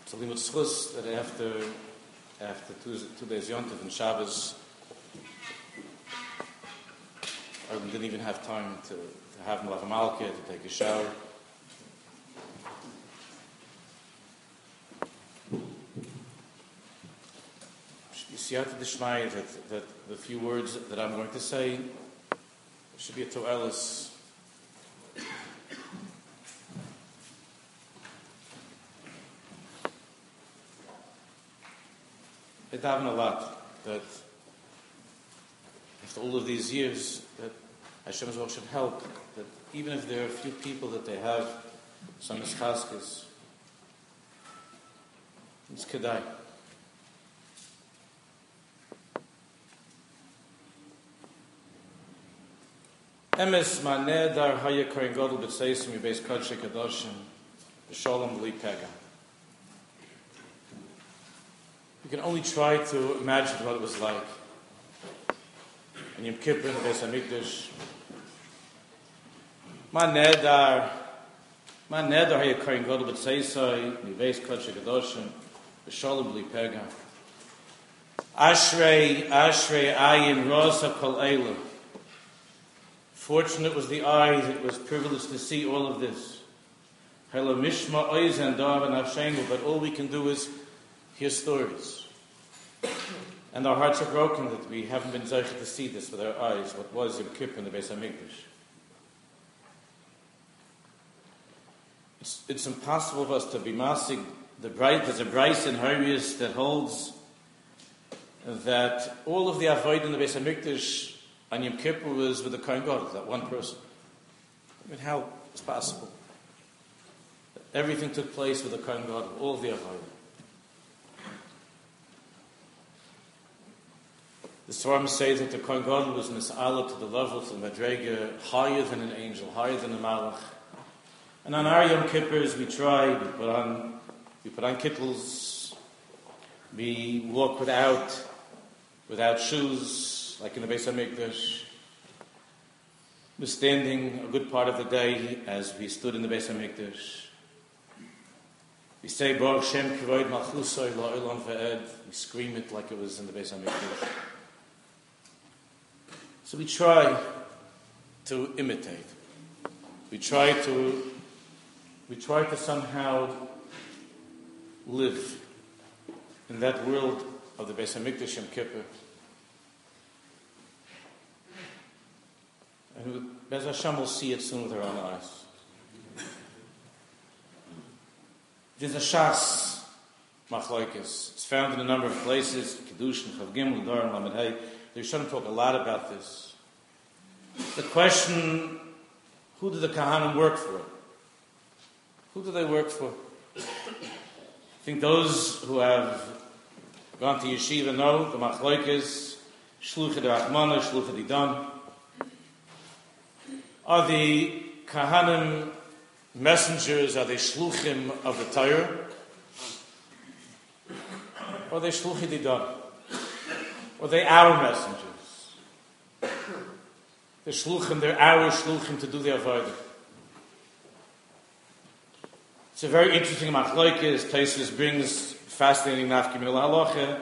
It's a limit schus that after 2 days Yontif and Shabbos, I didn't even have time to have Malav Malka, to take a shower. Siyata Dishmai, that the few words that I'm going to say should be a to'elis. I daven a lot that after all of these years that Hashem as well should help, that even if there are a few people that they have some ischaskas, it's kedai. Emes ma'nedar haya kohen gadol b'tzeisim yibeis kodesh kadoshim b'sholom b'li pega. You can only try to imagine what it was like in Yom Kippur in the Beis Hamikdash. Ma'nedar haya kohen gadol b'tzeisim yibeis kodesh kadoshim b'sholom b'li pega. Ashrei ayin rosa kol eilu. Fortunate was the eye that was privileged to see all of this. But all we can do is hear stories. And our hearts are broken that we haven't been zeicher to see this with our eyes, what was Yom Kippur in the Beis Hamikdash. It's impossible for us to be masig. There's a Bryce in Harius that holds that all of the avoid in the Beis Hamikdash and Yom Kippur was with the Kohen Gadol, that one person. I mean, how is possible? Everything took place with the Kohen Gadol, all of the avodah. The Svarim says that the Kohen Gadol was nis'ala to the level, to the madrega, higher than an angel, higher than a malach. And on our Yom Kippurs, we put on kittles, we walk without shoes, like in the Beis Hamikdash. We're standing a good part of the day as we stood in the Beis Hamikdash. We say, Baruch Shem Kivod Malchusay La'olam Va'ed. We scream it like it was in the Beis Hamikdash. So we try to imitate. We try to somehow live in that world of the Beis Hamikdash Yom Kippur. And Bez Hashem will see it soon with our own eyes. There's a Shas Machlokes. It's found in a number of places. Kedushin, Chav Gimel, Doron, Lamed Hey. The Rishonim talk a lot about this. The question: who do the Kahanim work for? Who do they work for? I think those who have gone to yeshiva know the Machlokes, Shluchei Rachmana, Shluchei Didan. Are the Kahanim messengers, are they shluchim of the Torah? Or are they shluchim didan? Or are they our messengers? They're our shluchim to do the avodah. It's a very interesting machlokes. Taisus brings fascinating nafki min halacha.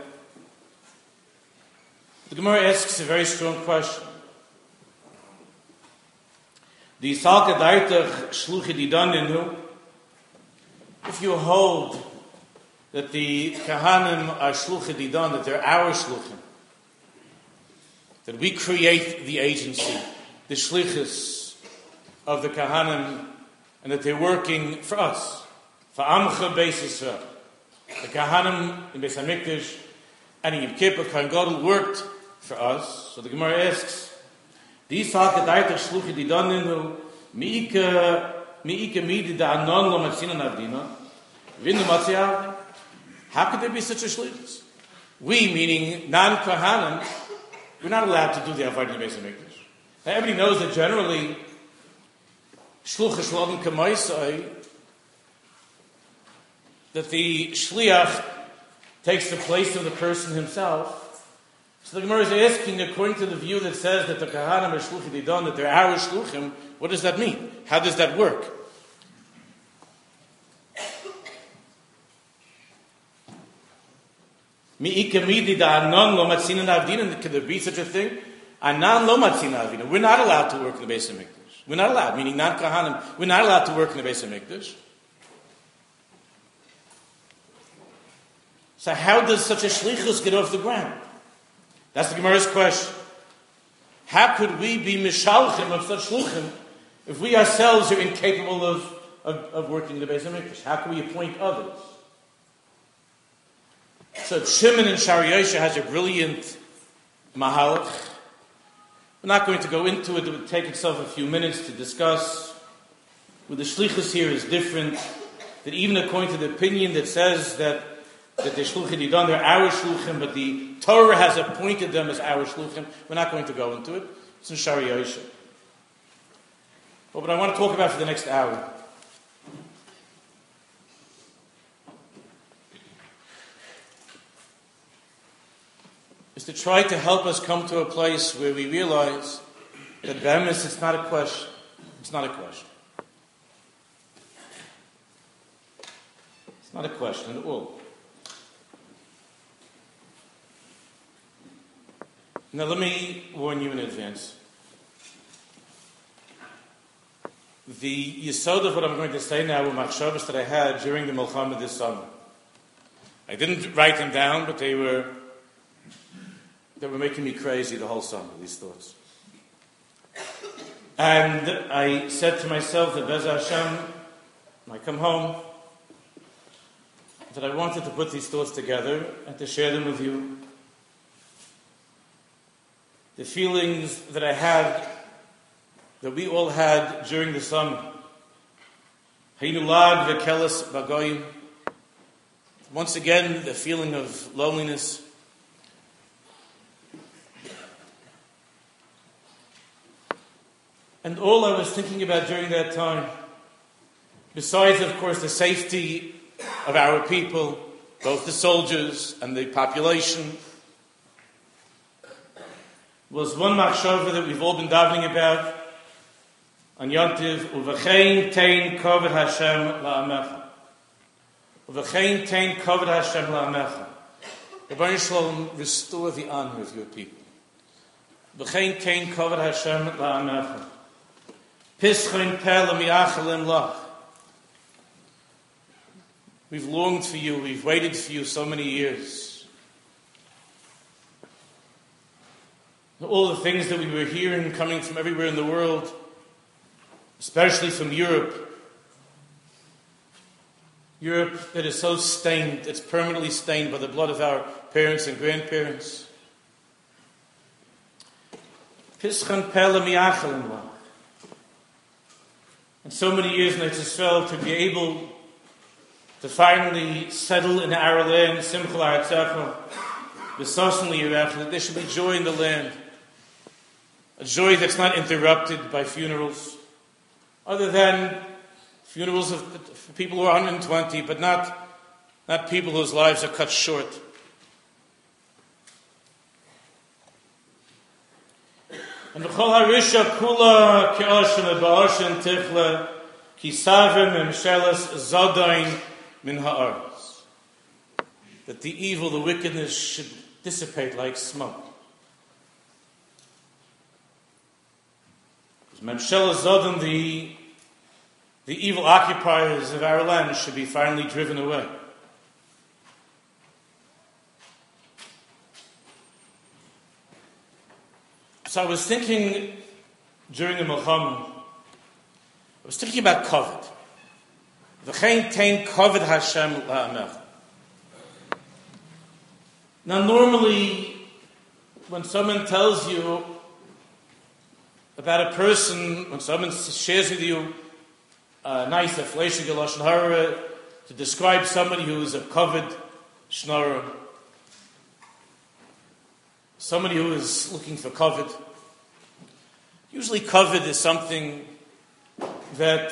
The Gemara asks a very strong question. If you hold that the Kahanim are shluchei didan, that they're our shluchim, that we create the agency, the shlichus of the Kahanim, and that they're working for us, for Amcha Beis Yisrael. The Kahanim in Beis Hamikdash and in Yom Kippur, Kohen Gadol worked for us. So the Gemara asks, these Salkadaita Shluchi Didaninu Miika Midi da Anon Lo Matzina Navdina Vinu Matziavdi. How could there be such a shlichus? We, meaning non-Kohanim, we're not allowed to do the Avodah in the Beis Hamikdash. Now everybody knows that generally Shlucha Shalom Kamaisai, that the Shliach takes the place of the person himself. So the Gemara is asking, according to the view that says that the Kahanim are Shluchim Didan, that they're our Shluchim, what does that mean? How does that work? Mi'ika midi da anon lo matzina avdina. Could there be such a thing? Anan lo matzina avdina. We're not allowed to work in the Beis Hamikdash. We're not allowed, meaning not Kahanim. We're not allowed to work in the Beis Hamikdash. So how does such a shlichus get off the ground? That's the Gemara's question. How could we be mishalchim of such shluchim if we ourselves are incapable of working in the Beis Hamikdash? How can we appoint others? So Shimon and Shari Yosha has a brilliant mahalach. We're not going to go into it. It would take itself a few minutes to discuss. With the shlichus here is different. That even according to the opinion that says that the shluchim didon, they're our shluchim, but the Torah has appointed them as our shluchim. We're not going to go into it. It's in Shari Yosha. But what I want to talk about for the next hour is to try to help us come to a place where we realize that be'emes, it's not a question. It's not a question. It's not a question at all. Now let me warn you in advance. The yesod of what I'm going to say now were machshavos that I had during the Milchama this summer. I didn't write them down, but they were making me crazy the whole summer, these thoughts. And I said to myself that Bez Hashem, when I come home, that I wanted to put these thoughts together and to share them with you. The feelings that I had, that we all had during the summer. Haynu lag v'keles bagoyim. Once again, the feeling of loneliness. And all I was thinking about during that time, besides, of course, the safety of our people, both the soldiers and the population, was one machshava that we've all been davening about on Yontiv, Uvachein tein kavod Hashem la'amecha. Uvachein tein kavod Hashem la'amecha. Rebbeinu Shalom, restore the honor of your people. Uvachein tein kavod Hashem la'amecha. Pischein pel mi'achalim lach. We've longed for you, we've waited for you so many years. All the things that we were hearing coming from everywhere in the world, especially from Europe. Europe that is so stained, it's permanently stained by the blood of our parents and grandparents. Pischein pel mi'achalim lach. And so many years in Eretz Yisrael to be able to finally settle in our land, Simcha L'Artzecha, V'sosan L'Yirecha, that there should be joy in the land. A joy that's not interrupted by funerals, other than funerals of people who are 120, but not people whose lives are cut short. And the Chol Harisha Kula Ke'oshen Ba'oshen Tichle Kisavim Memshelas Zodain Min Ha'aretz. That the evil, the wickedness should dissipate like smoke. Memshelas Zodain, the evil occupiers of our land should be finally driven away. So I was thinking during the Milchama, I was thinking about kavod. V'chein tein kavod Hashem la'amecha. Now normally, when someone tells you about a person, when someone shares with you a nice fleshige lashon hara to describe somebody who is a kavod shnara, somebody who is looking for kavod. Usually kavod is something that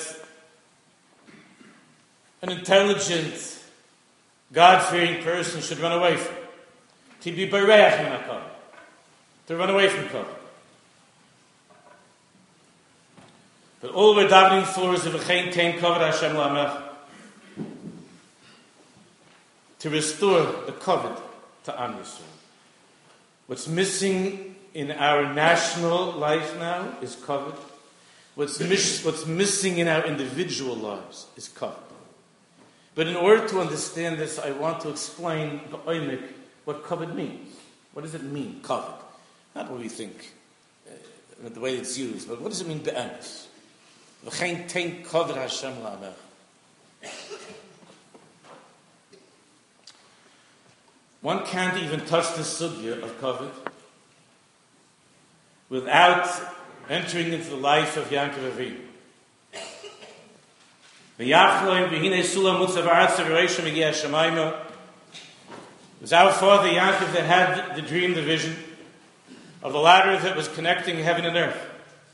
an intelligent, God-fearing person should run away from. To be bereach min hakavod. To run away from kavod. But all we're davening for is v'chein tein kavod Hashem la'amecha. To restore the kavod to Am Yisrael. What's missing in our national life now is covered. What's missing in our individual lives is covered. But in order to understand this, I want to explain the oimik, what covered means. What does it mean, covered? Not what we think, the way it's used, but what does it mean, be'emes? V'chein tein covered Hashem la'amech. One can't even touch the sugya of covered without entering into the life of Yaakov Avinu. It was our father Yaakov that had the dream, the vision of the ladder that was connecting heaven and earth.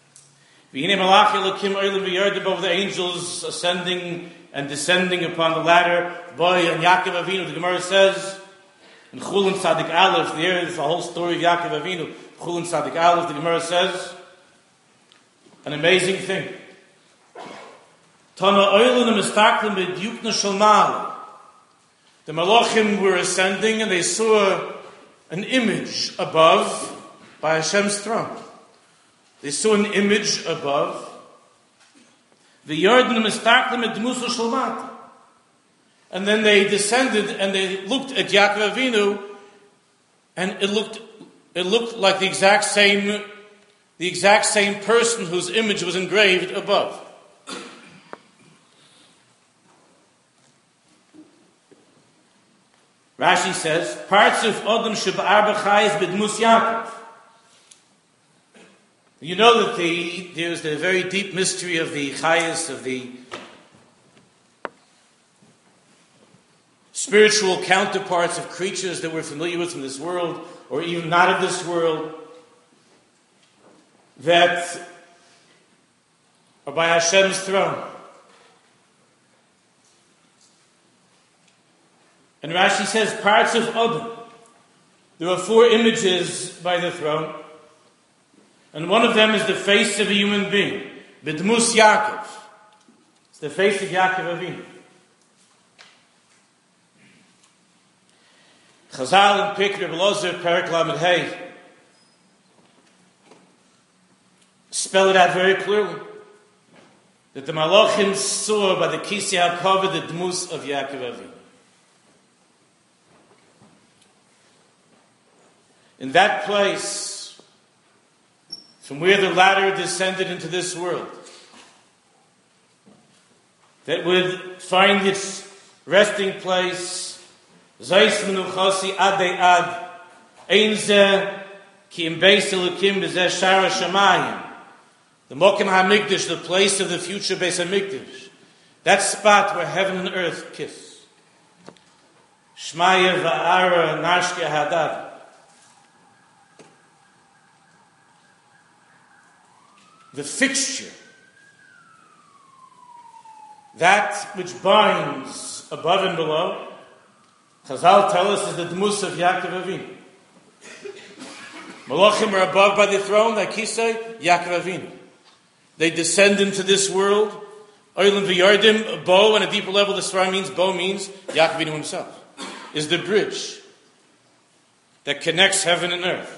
Above the angels ascending and descending upon the ladder. Boy, and Yaakov Avinu, the Gemara says, in Chulin Tzadik Aleph, there is the whole story of Yaakov Avinu. Chulin Tzadik Aleph, the Gemara says, an amazing thing. Tana oilun mistaklim b'dyukna shalmal. The Malachim were ascending and they saw an image above by Hashem's throne. They saw an image above. The Yarden mistaklim b'dmusa shalmat. And then they descended and they looked at Yaakov Avinu, and it looked like the exact same person whose image was engraved above. Rashi says, parts of Adam Sheba'ar B'chayis B'dmus Yaakov. You know that there's the very deep mystery of the Chayis, of the spiritual counterparts of creatures that we're familiar with in this world, or even not of this world, that are by Hashem's throne. And Rashi says, parts of Adam. There are 4 images by the throne, and one of them is the face of a human being, B'dmus Yaakov. It's the face of Yaakov Avinu. Chazal and Pikr Belozir, Perak Lamed Hey, spell it out very clearly that the Malachim saw by the Kisei HaKavod the Dmus of Yaakov Avinu. In that place, from where the ladder descended into this world, that would find its resting place, Zayis menuchasi adei ad, ein zeh ki im beis elokim bezeh shara shamayim. The Mokim HaMikdash, the place of the future Beis HaMikdash, that spot where heaven and earth kiss. Shmaya va'ara nashke hadad. The fixture, that which binds above and below, Chazal tell us is the Dmus of Yaakov Avinu. Malachim are above by the throne, like he said, Yaakov Avinu. They descend into this world. Oilim v'yardim, a bow on a deeper level. The Svar means, bow means Yaakov Avinu himself is the bridge that connects heaven and earth.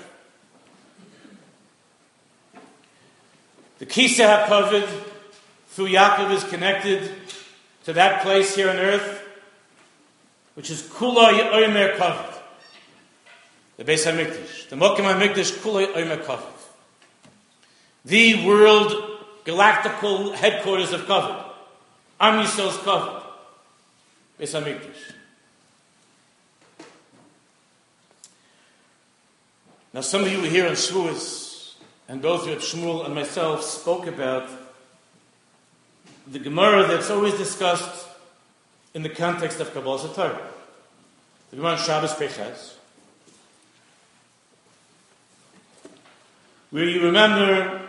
The Kisei HaKavod through Yaakov is connected to that place here on earth, which is Kula Yomer Kavod, the Beis HaMikdash. The Mokim HaMikdash, Kula Yomer Kavod. The world galactical headquarters of Kavod. Am Yisrael's Kavod. Beis HaMikdash. Now some of you were here on Shavuos, and both Reb Shmuel and myself spoke about the Gemara that's always discussed in the context of Kabbalah Torah. The Gemara on Shabbos Peiches, where you remember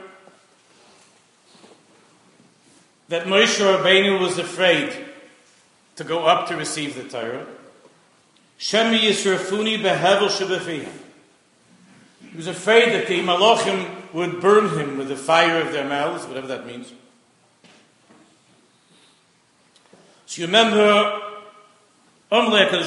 that Moshe Rabbeinu was afraid to go up to receive the Torah. Shemi Yisrafuni behevel shebefihim. He was afraid that the Malachim would burn him with the fire of their mouths, whatever that means. So you remember There was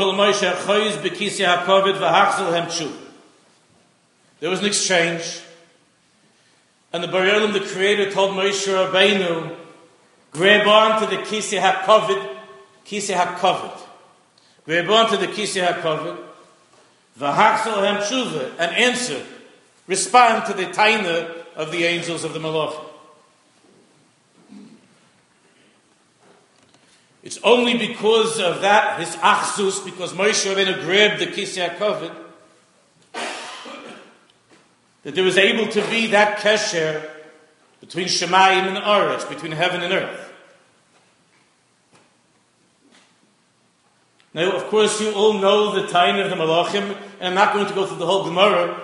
an exchange, and the Borei Olam, the Creator, told Moshe Rabbeinu, grab on to the Kisei HaKavod, grab on to the Kisei HaKavod, v'hachzil hem tshuva, and answer, respond to the taina of the angels of the Malachim. It's only because of that, his achzus, because Moshe Rabbeinu grabbed the Kisei HaKavod, that there was able to be that kesher between Shemayim and Aretz, between heaven and earth. Now, of course, you all know the taina of the Malachim, and I'm not going to go through the whole Gemara.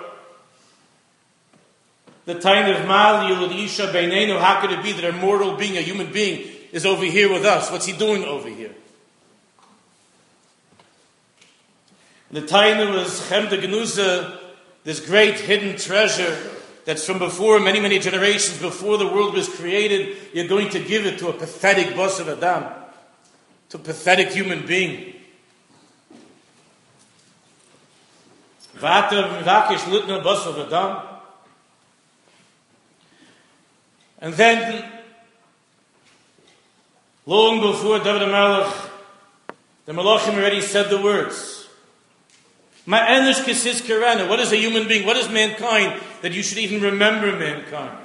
The taina of Mal Yilud Isha Beinenu, how could it be that a mortal being, a human being, is over here with us? What's he doing over here? The taina was Chemda Genuza, this great hidden treasure that's from before, many, many generations before the world was created. You're going to give it to a pathetic bas of Adam, to a pathetic human being. And then, long before David HaMelech, the Malachim already said the words. What is a human being? What is mankind that you should even remember mankind?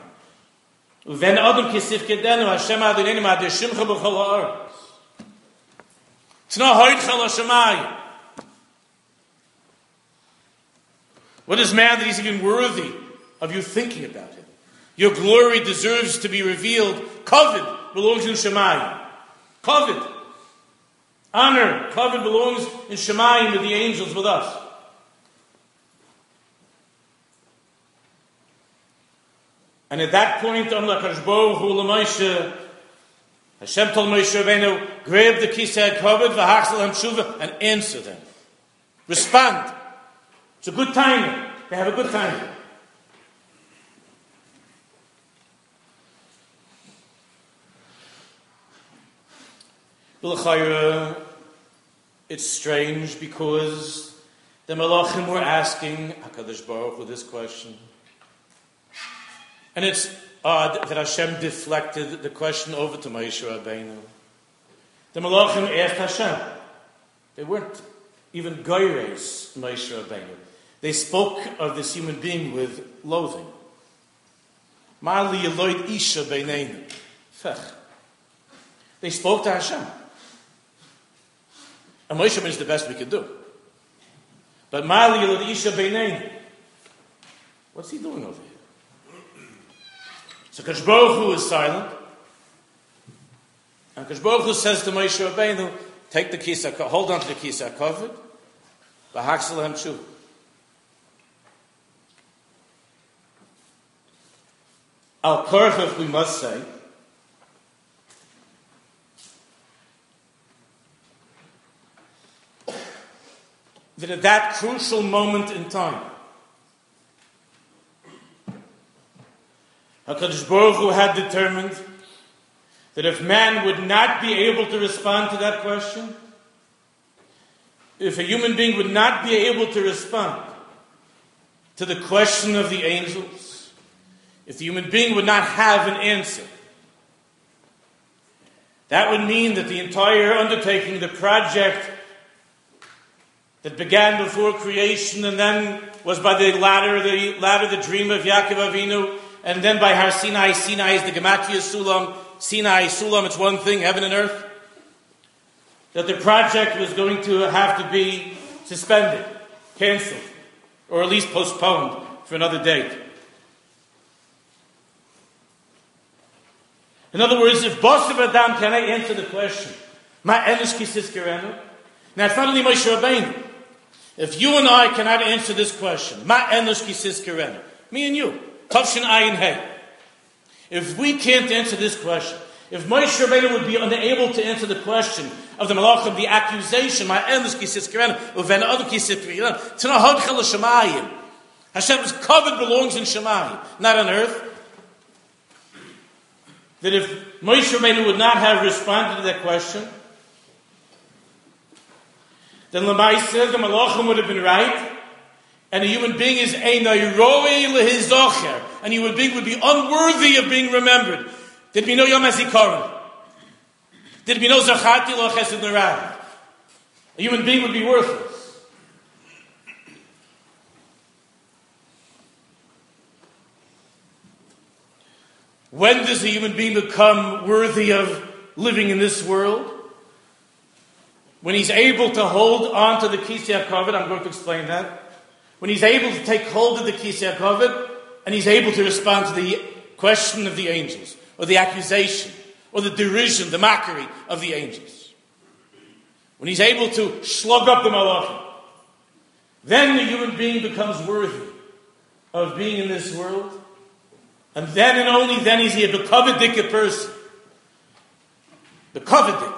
What is man that he's even worthy of you thinking about him? Your glory deserves to be revealed. Kavod belongs in Shemayim. Kavod. Honor. Kavod belongs in Shemayim with the angels, with us. And at that point, Hashem told Moshe Rabbeinu, grab the Kisei HaKavod, v'hachzil hem tshuva, and answer them. Respond. It's a good time. They have a good time. It's strange because the Malachim were asking HaKadosh Baruch Hu this question. And it's odd that Hashem deflected the question over to Moshe Rabbeinu. The Malachim asked Hashem. They weren't even goyres Moshe Rabbeinu. They spoke of this human being with loathing. Mali Eloid Isha Beinenu. They spoke to Hashem. And Moshe Rabbeinu is the best we could do. But Mali Eloid Isha Beinenu. What's he doing over here? So Kadosh Baruch Hu is silent. And Kadosh Baruch Hu says to Moshe Rabbeinu, take the Kisei HaKavod, hold on to the Kisei HaKavod, v'hachzil hem tshuva. Al Korchach, we must say, that at that crucial moment in time, HaKadosh Baruch Hu had determined that if man would not be able to respond to that question, if a human being would not be able to respond to the question of the angels, if the human being would not have an answer, that would mean that the entire undertaking, the project that began before creation and then was by the ladder, the dream of Yaakov Avinu, and then by Har Sinai, Sinai is the Gematria Sulam, Sinai, Sulam, it's one thing, heaven and earth, that the project was going to have to be suspended, cancelled, or at least postponed for another date. In other words, if Bas of Adam cannot answer the question, Ma Enesh Kisis Kerenu, now it's not only Moshe Rabbeinu. If you and I cannot answer this question, Ma Enesh Kisis Kerenu, me and you, Tavshin Ayin Hey. If we can't answer this question, if Moshe Rabbeinu would be unable to answer the question of the Malachim, the accusation, my endless kissis kerenu, uven other kissis kerenu, tzna hodchel Shemayim. Hashem's covenant belongs in Shemayim, not on earth. That if Moshe Rabbeinu would not have responded to that question, then Lamaisa, the Malachim would have been right, and a human being is Einai Roi Lehizocher, and a human being would be unworthy of being remembered. There'd be no Yom HaZikaron. There'd be no Zacharti Lo Chesed Nerad. A human being would be worthless. When does a human being become worthy of living in this world? When he's able to hold on to the Kisei HaKavod, I'm going to explain that. When he's able to take hold of the Kisei HaKavod, and he's able to respond to the question of the angels, or the accusation, or the derision, the mockery of the angels. When he's able to slug up the Malachim, then the human being becomes worthy of being in this world. And then and only then is he a Bekovedik person. Bekovedik.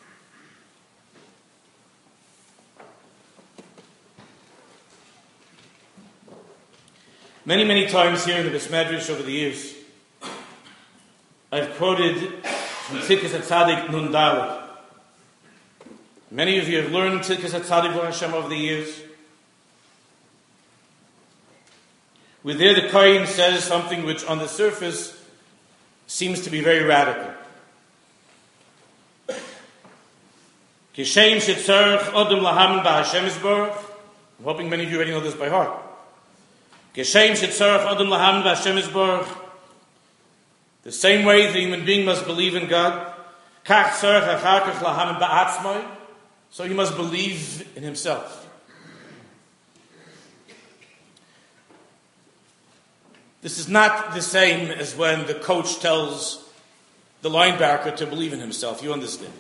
Many, many times here in the Beis Medrash over the years, I've quoted from Tzidkas HaTzadik Nun Dalet. Many of you have learned Tzidkas HaTzadik Baruch Hashem over the years. With there the Kohen says something which on the surface seems to be very radical. Kishem shetzarech odem lahamen ba'Hashem Yisborach. I'm hoping many of you already know this by heart. Kishem shetzarech odem lahamen ba'Hashem Yisborach. The same way the human being must believe in God, kach tzarech achar kach lahamen ba'atzmai. So he must believe in himself. This is not the same as when the coach tells the linebacker to believe in himself. You understand?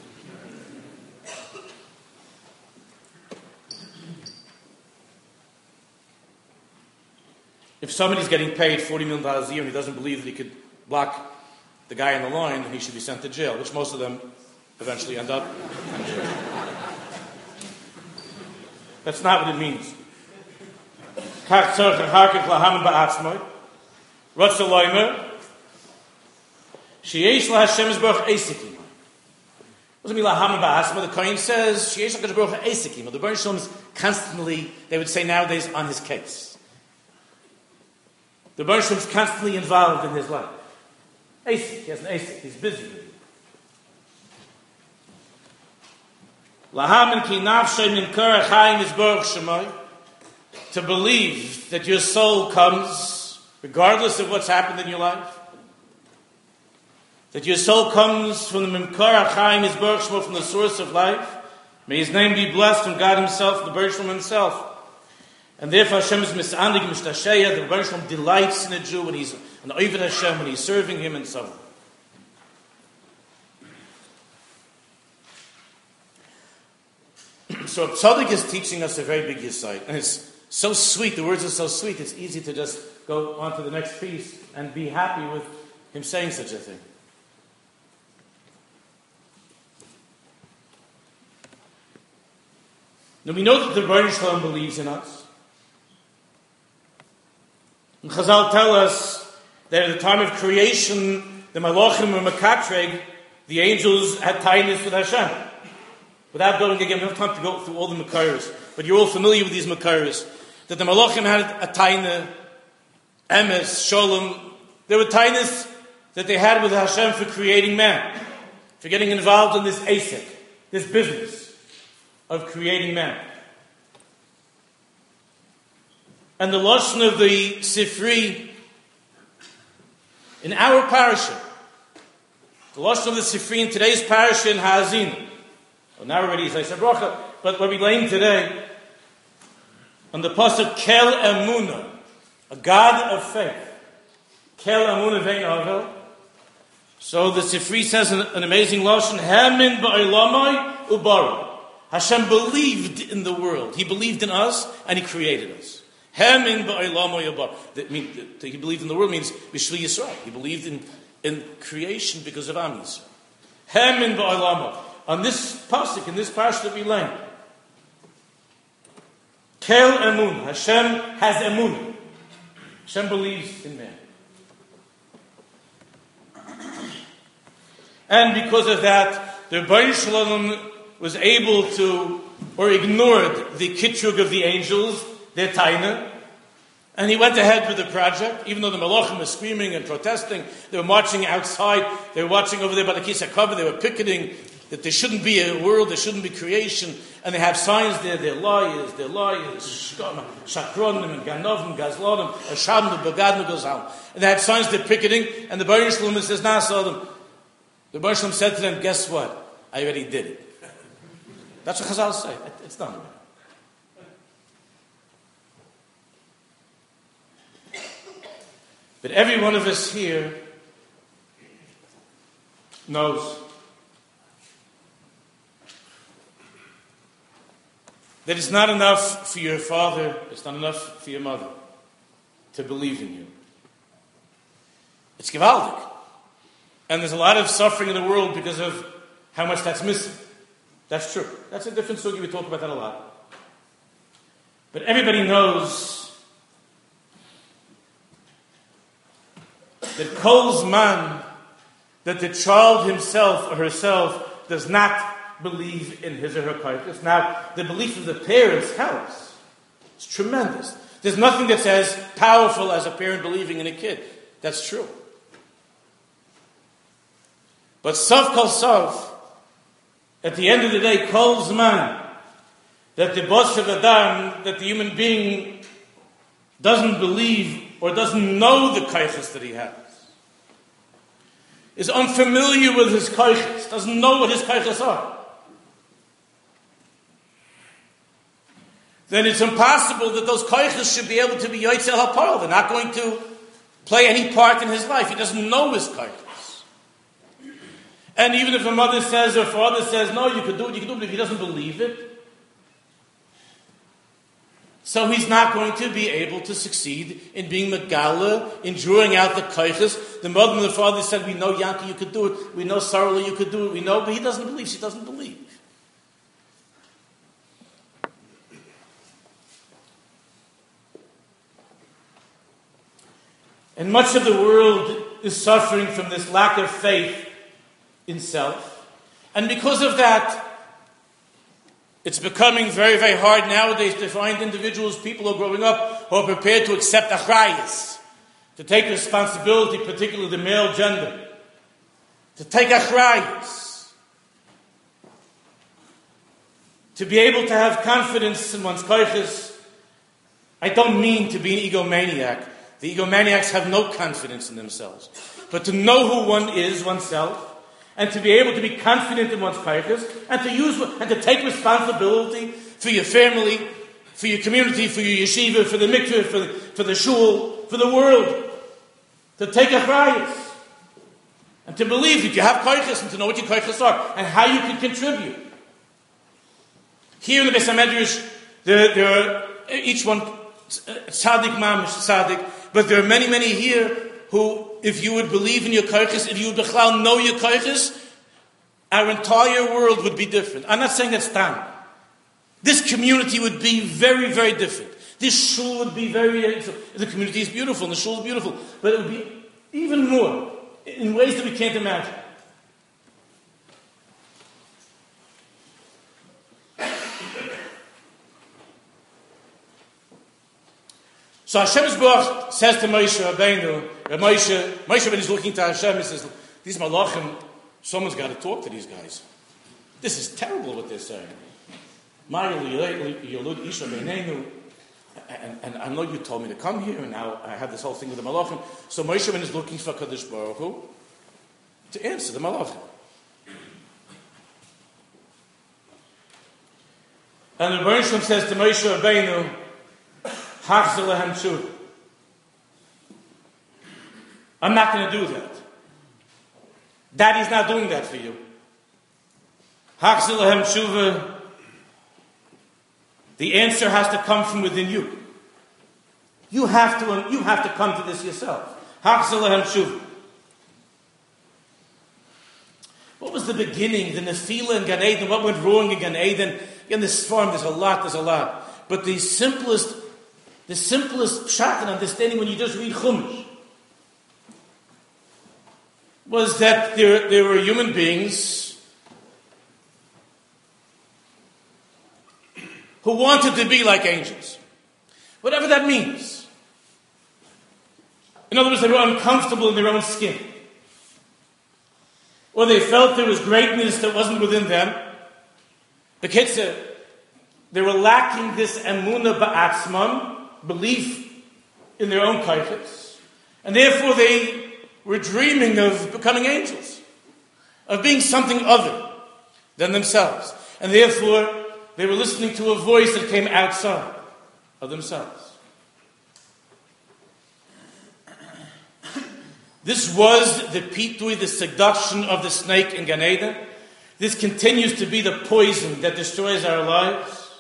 If somebody's getting paid $40 million a year and he doesn't believe that he could block the guy on the line, then he should be sent to jail, which most of them eventually end up in jail. That's not what it means. What's the loimer? Sheyesh laHashem Yisborach Eisikim. What does it mean lahamen ba'atzmai? The Kohen says Sheyesh laHakadosh Baruch Hu Eisikim. The Baruch Shalom is constantly, they would say nowadays, on his case. The Baruch Shalom is constantly involved in his life. Eisik, he has an Eisik. He's busy with it. Lahamen ki nafshay min kar achayim Yisborach Shemai. To believe that your soul comes regardless of what's happened in your life, that your soul comes from the Mimkar HaChaim Yisborach Shemo, from the source of life. May his name be blessed from God himself, the Baruch Shalom himself. And therefore Hashem is misandig mistasheya, the Baruch Shalom delights in a Jew when he's an Oved Hashem, when he's serving him and so on. So Tzaddik is teaching us a very big yesod, and it's so sweet, the words are so sweet, it's easy to just go on to the next piece and be happy with him saying such a thing. Now we know that the Baruch Shalom believes in us. And Chazal tell us that at the time of creation, the Malachim were Mekatreg, the angels had tainus with Hashem. Without going again, we don't have time to go through all the Mekaros, but you're all familiar with these Mekaros. That the Malachim had a taina, emes, sholem. There were tainas that they had with Hashem for creating man, for getting involved in this asik, this business of creating man. And the lashon of the Sifri in our parasha, the lashon of the Sifri in today's parasha in Ha'azinu. Well, now already is I said bracha, but what we learned today on the pasuk Kel Emunah, a God of faith. Kel Emunah vein avel. So the Sifri says an amazing lashon. Hamin ba'olamai ubaru. Hashem believed in the world. He believed in us and He created us. Hamin ba'olamai ubaru. That means he believed in the world means B'Shli Yisrael. He believed in creation because of Am Yisrael. Hamin ba'olamai. On this pasuk, in this parsha that we learn, Kel Emun. Hashem has Emun. Hashem believes in man. And because of that, the Baruch Shalom was able to or ignored the kitrug of the angels, their taina, and he went ahead with the project, even though the malachim were screaming and protesting. They were marching outside. They were watching over there by the Kisa Kavod. They were picketing that there shouldn't be a world, there shouldn't be creation. And they have signs there, they're liars, shakronim and ganovim, gazlonim, ashabim, begadnu, gozal. And they had signs they're picketing, and the Baruch Shalom says, nah, saw them. The Baruch Shalom said to them, guess what? I already did it. That's what Chazal say. It's done. But every one of us here knows that it's not enough for your father, it's not enough for your mother to believe in you. It's gewaldig. And there's a lot of suffering in the world because of how much that's missing. That's true. That's a different story. We talk about that a lot. But everybody knows that Kol's man, that the child himself or herself does not believe in his or her kaiches. Now, the belief of the parents helps. It's tremendous. There's nothing that's as powerful as a parent believing in a kid. That's true. But Sof Kol Sof, at the end of the day, Kol's man, that the Bos of Adam, that the human being doesn't believe or doesn't know the kaiches that he has, is unfamiliar with his kaiches, doesn't know what his kaiches are, then it's impossible that those kaiches should be able to be Yotzei HaParol. They're not going to play any part in his life. He doesn't know his kaiches. And even if a mother says or father says, no, you can do it, but if he doesn't believe it, so he's not going to be able to succeed in being megala, in drawing out the kaiches. The mother and the father said, we know Yanki, you could do it. We know Sarala, you could do it. We know, but he doesn't believe. She doesn't believe. And much of the world is suffering from this lack of faith in self. And because of that, it's becoming very, very hard nowadays to find individuals, people who are growing up, who are prepared to accept achrayus, to take responsibility, particularly the male gender, to take achrayus, to be able to have confidence in one's kaiches. I don't mean to be an egomaniac. The egomaniacs have no confidence in themselves. But to know who one is, oneself, and to be able to be confident in one's kaiches, and to use and to take responsibility for your family, for your community, for your yeshiva, for the mikveh, for the shul, for the world. To take achrayus. And to believe that you have kaiches and to know what your kaiches are and how you can contribute. Here in the Beis HaMedrash, there are each one tzaddik mamish tzaddik, but there are many, many here who, if you would believe in your kaiches, if you would bechlal know your kaiches, our entire world would be different. I'm not saying that's done. This community would be very, very different. This shul would be the community is beautiful and the shul is beautiful, but it would be even more in ways that we can't imagine. So Hashem Yisborach says to Moshe Rabbeinu, Moshe when he's looking to Hashem, he says, these malachim, someone's got to talk to these guys. This is terrible what they're saying. And I know you told me to come here, and now I have this whole thing with the malachim. So Moshe when he's looking for Kadosh Baruch Hu to answer the malachim. And the Baruch Shem says to Moshe Rabbeinu, I'm not going to do that. Daddy's not doing that for you. The answer has to come from within you. You have to come to this yourself. What was the beginning, the Nefila in Gan Eden? What went wrong in Gan Eden? In this form, there's a lot. But the simplest pshat and understanding when you just read Chumash was that there were human beings who wanted to be like angels. Whatever that means. In other words, they were uncomfortable in their own skin. Or they felt there was greatness that wasn't within them. The kitzur, they were lacking this emunah ba'atzmam, belief in their own kaiches. And therefore they were dreaming of becoming angels, of being something other than themselves. And therefore they were listening to a voice that came outside of themselves. This was the pitui, the seduction of the snake in Gan Eden. This continues to be the poison that destroys our lives.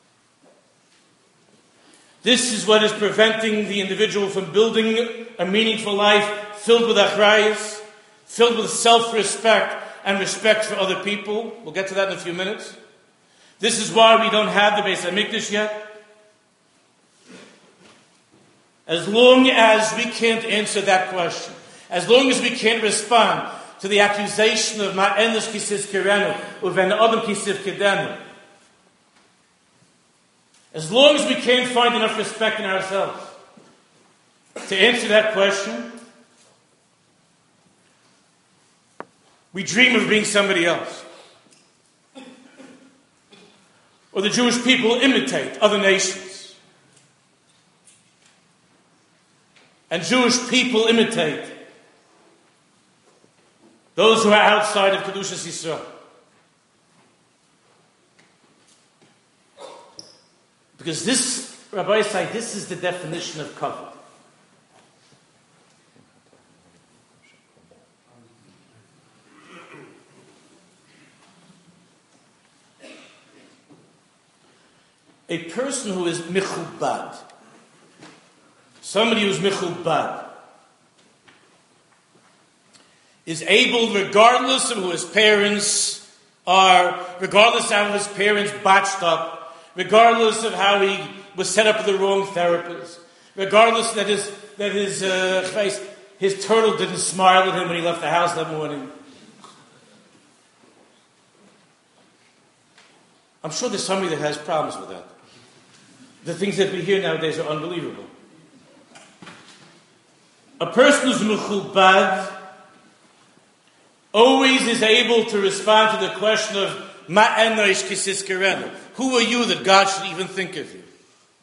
This is what is preventing the individual from building a meaningful life filled with achrayus, filled with self-respect and respect for other people. We'll get to that in a few minutes. This is why we don't have the Beis HaMikdash yet. As long as we can't answer that question, as long as we can't respond to the accusation of ma'enish kisiv kirenu, uven adam kisiv kedenu, as long as we can't find enough respect in ourselves to answer that question, we dream of being somebody else. Or the Jewish people imitate other nations. And Jewish people imitate those who are outside of Kedushas Yisrael. Because this, Rabbi Isai, this is the definition of kavod. A person who is michubad, somebody who is michubad, is able, regardless of who his parents are, regardless of how his parents botched up, regardless of how he was set up with the wrong therapist, regardless that his turtle didn't smile at him when he left the house that morning. I'm sure there's somebody that has problems with that. The things that we hear nowadays are unbelievable. A person who's mechubad always is able to respond to the question of ma'enosh kisis kerenu. Who are you that God should even think of you?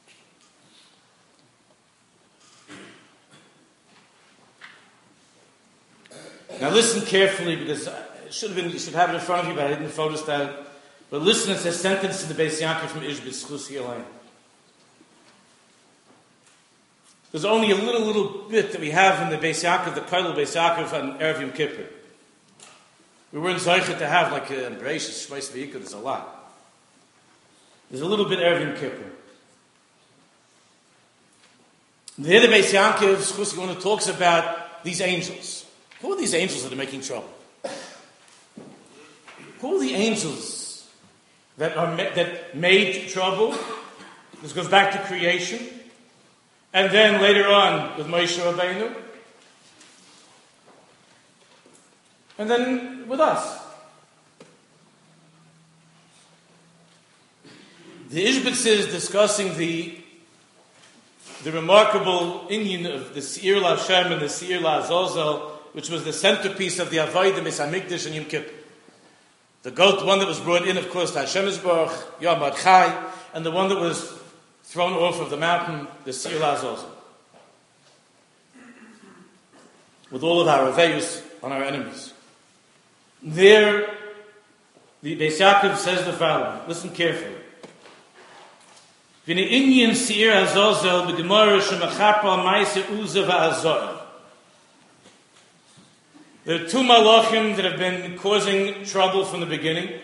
Now listen carefully, because you should have it in front of you, but I didn't notice that. But listen, it's a sentence in the Beis Yaakov from Ishbitz Chusi Elaine. There's only a little bit that we have in the Beis Yaakov, the Kailul Beis Yaakov and Erev Yom Kippur. We weren't zeicher to have like a Bereshis Shmos V'Yikra. There's a lot. There's a little bit Erev Yom Kippur. There, the Beis Yaakov when it talks about these angels. Who are these angels that are making trouble? Who are the angels that made trouble? This goes back to creation. And then later on with Moshe Rabbeinu. And then with us. The Ishbitz is discussing the remarkable inyan of the Seir LaHashem and the Seir LaAzazel, which was the centerpiece of the Avodah Beis HaMikdash and Yom Kippur. The goat one that was brought in, of course, to Hashem Yisborach, Yom Chai, and the one that was thrown off of the mountain, the Seir LaAzazel. With all of our aveyus on our enemies. There, the Beis Yaakov says the following. Listen carefully. V'ne inyan Seir Azazel b'gemara shemachapal ma'aseh uza v'azor. There are two malachim that have been causing trouble from the beginning.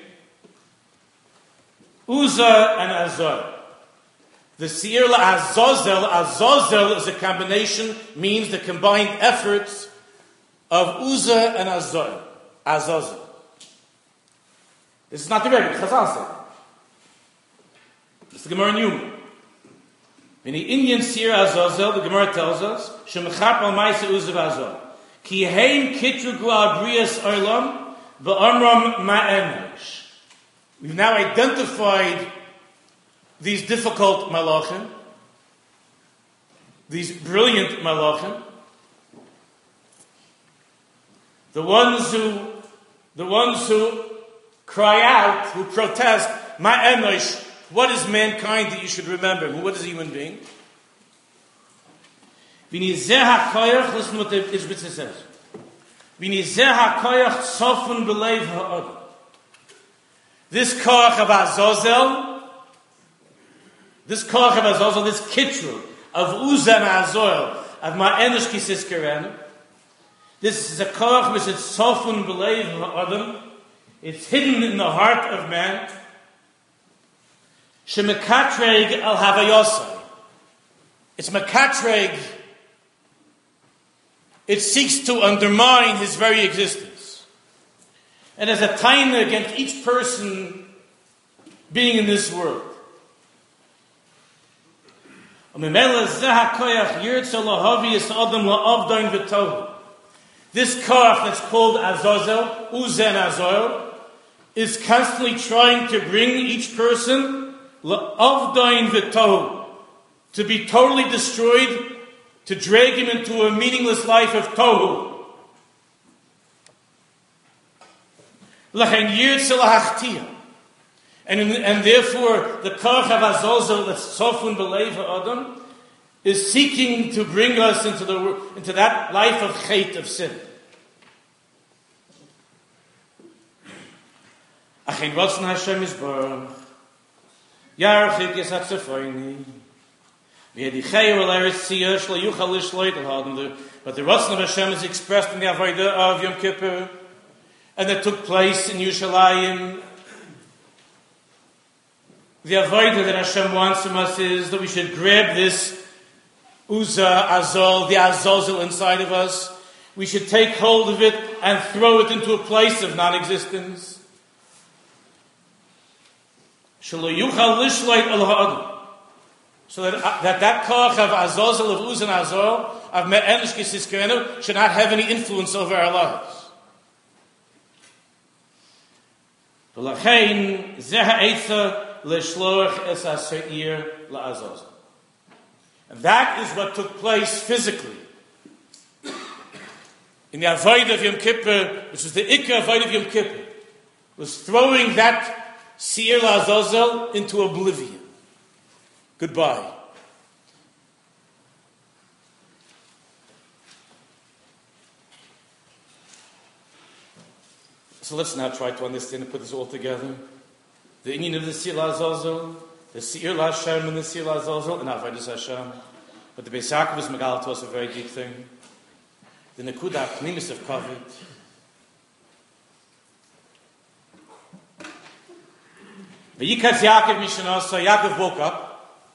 Uza and Azor. The Seir LaAzazel, Azazel is a combination, means the combined efforts of Uza and Azor. Azazel. This is not the Rebbe, Chazal said. It's the Gemara in Yuma. In the Indian Seir Azazel, the Gemara tells us, Shemachap al Maisa Uza v'Azor. Ki heim kitru gua brias olam v'amram ma'enosh. We've now identified these difficult malachim, these brilliant malachim, the ones who cry out, who protest, Ma enosh, what is mankind that you should remember? What is a human being? Listen what the Ishbitzer says. This koach of Azazel, this kitru of Uza and Azoel, of Ma'enish Kisis Keren, this is a koach which is sofun b'leiv ha'adam. It's hidden in the heart of man. Shemekatreg al havayosai. It's mekatreg. It seeks to undermine his very existence. And as a taina against each person being in this world. This koach that's called Azazel, Uzen Azoel, is constantly trying to bring each person la'avdain v'tohu, to be totally destroyed, to drag him into a meaningless life of tohu. And therefore, the koach of Azazel, that's sofun b'leiv ha'adam, is seeking to bring us into that life of chait, of sin. Achin rotzen Hashem Yisborach, Yarchik Yisat Zefayni, V'yedicheyu el Eretz Tziyah Shlo Yuchal Lishloit El Hadam. But the rotzen of Hashem is expressed in the Avodah of Yom Kippur, and that took place in Yerushalayim. The Avodah that Hashem wants from us is that we should grab this Uza, Azol, the Azazel inside of us. We should take hold of it and throw it into a place of non-existence. So that koach of Azazel, of Uza and Azol, of Me'enish Kisis Kerenu, should not have any influence over our lives. V'lachein zeh ha'etza l'shloach es ha'se'ir la'azazel. And that is what took place physically. In the Avodah of Yom Kippur, which was the Ikka Avodah of Yom Kippur, was throwing that Seir La'azazel into oblivion. Goodbye. So let's now try to understand and put this all together. The inyan of the Seir La'azazel, the Seir La'Hashem and the Seir La'azazel, and Avodas Hashem. But the Beis Yaakov is megal to us a very deep thing. The Nekuda Pnimis of Kavod. V'yikatz Yaakov mishanasa, Yaakov woke up.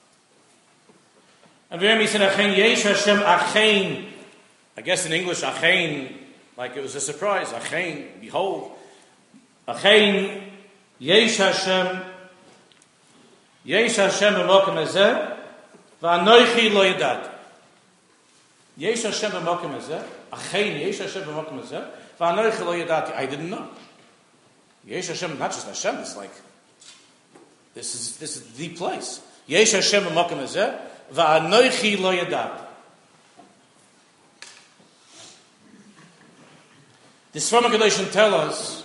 And he said, Achein yesh Hashem Achein. I guess in English, Achein, like it was a surprise. Achein, behold. Achein yesh Hashem. Yesh Hashem b'mokem hazeh. V'anoichi lo yadati. Yesh Hashem b'mokem hazeh. Achein yesh Hashem b'mokem hazeh. V'anoichi lo yadati. I didn't know. Yesh Hashem, not just Hashem, it's like, this is the place. Yesh Hashem b'mokem hazeh. V'anoichi lo yadati. The Sfar HaKadoshim tell us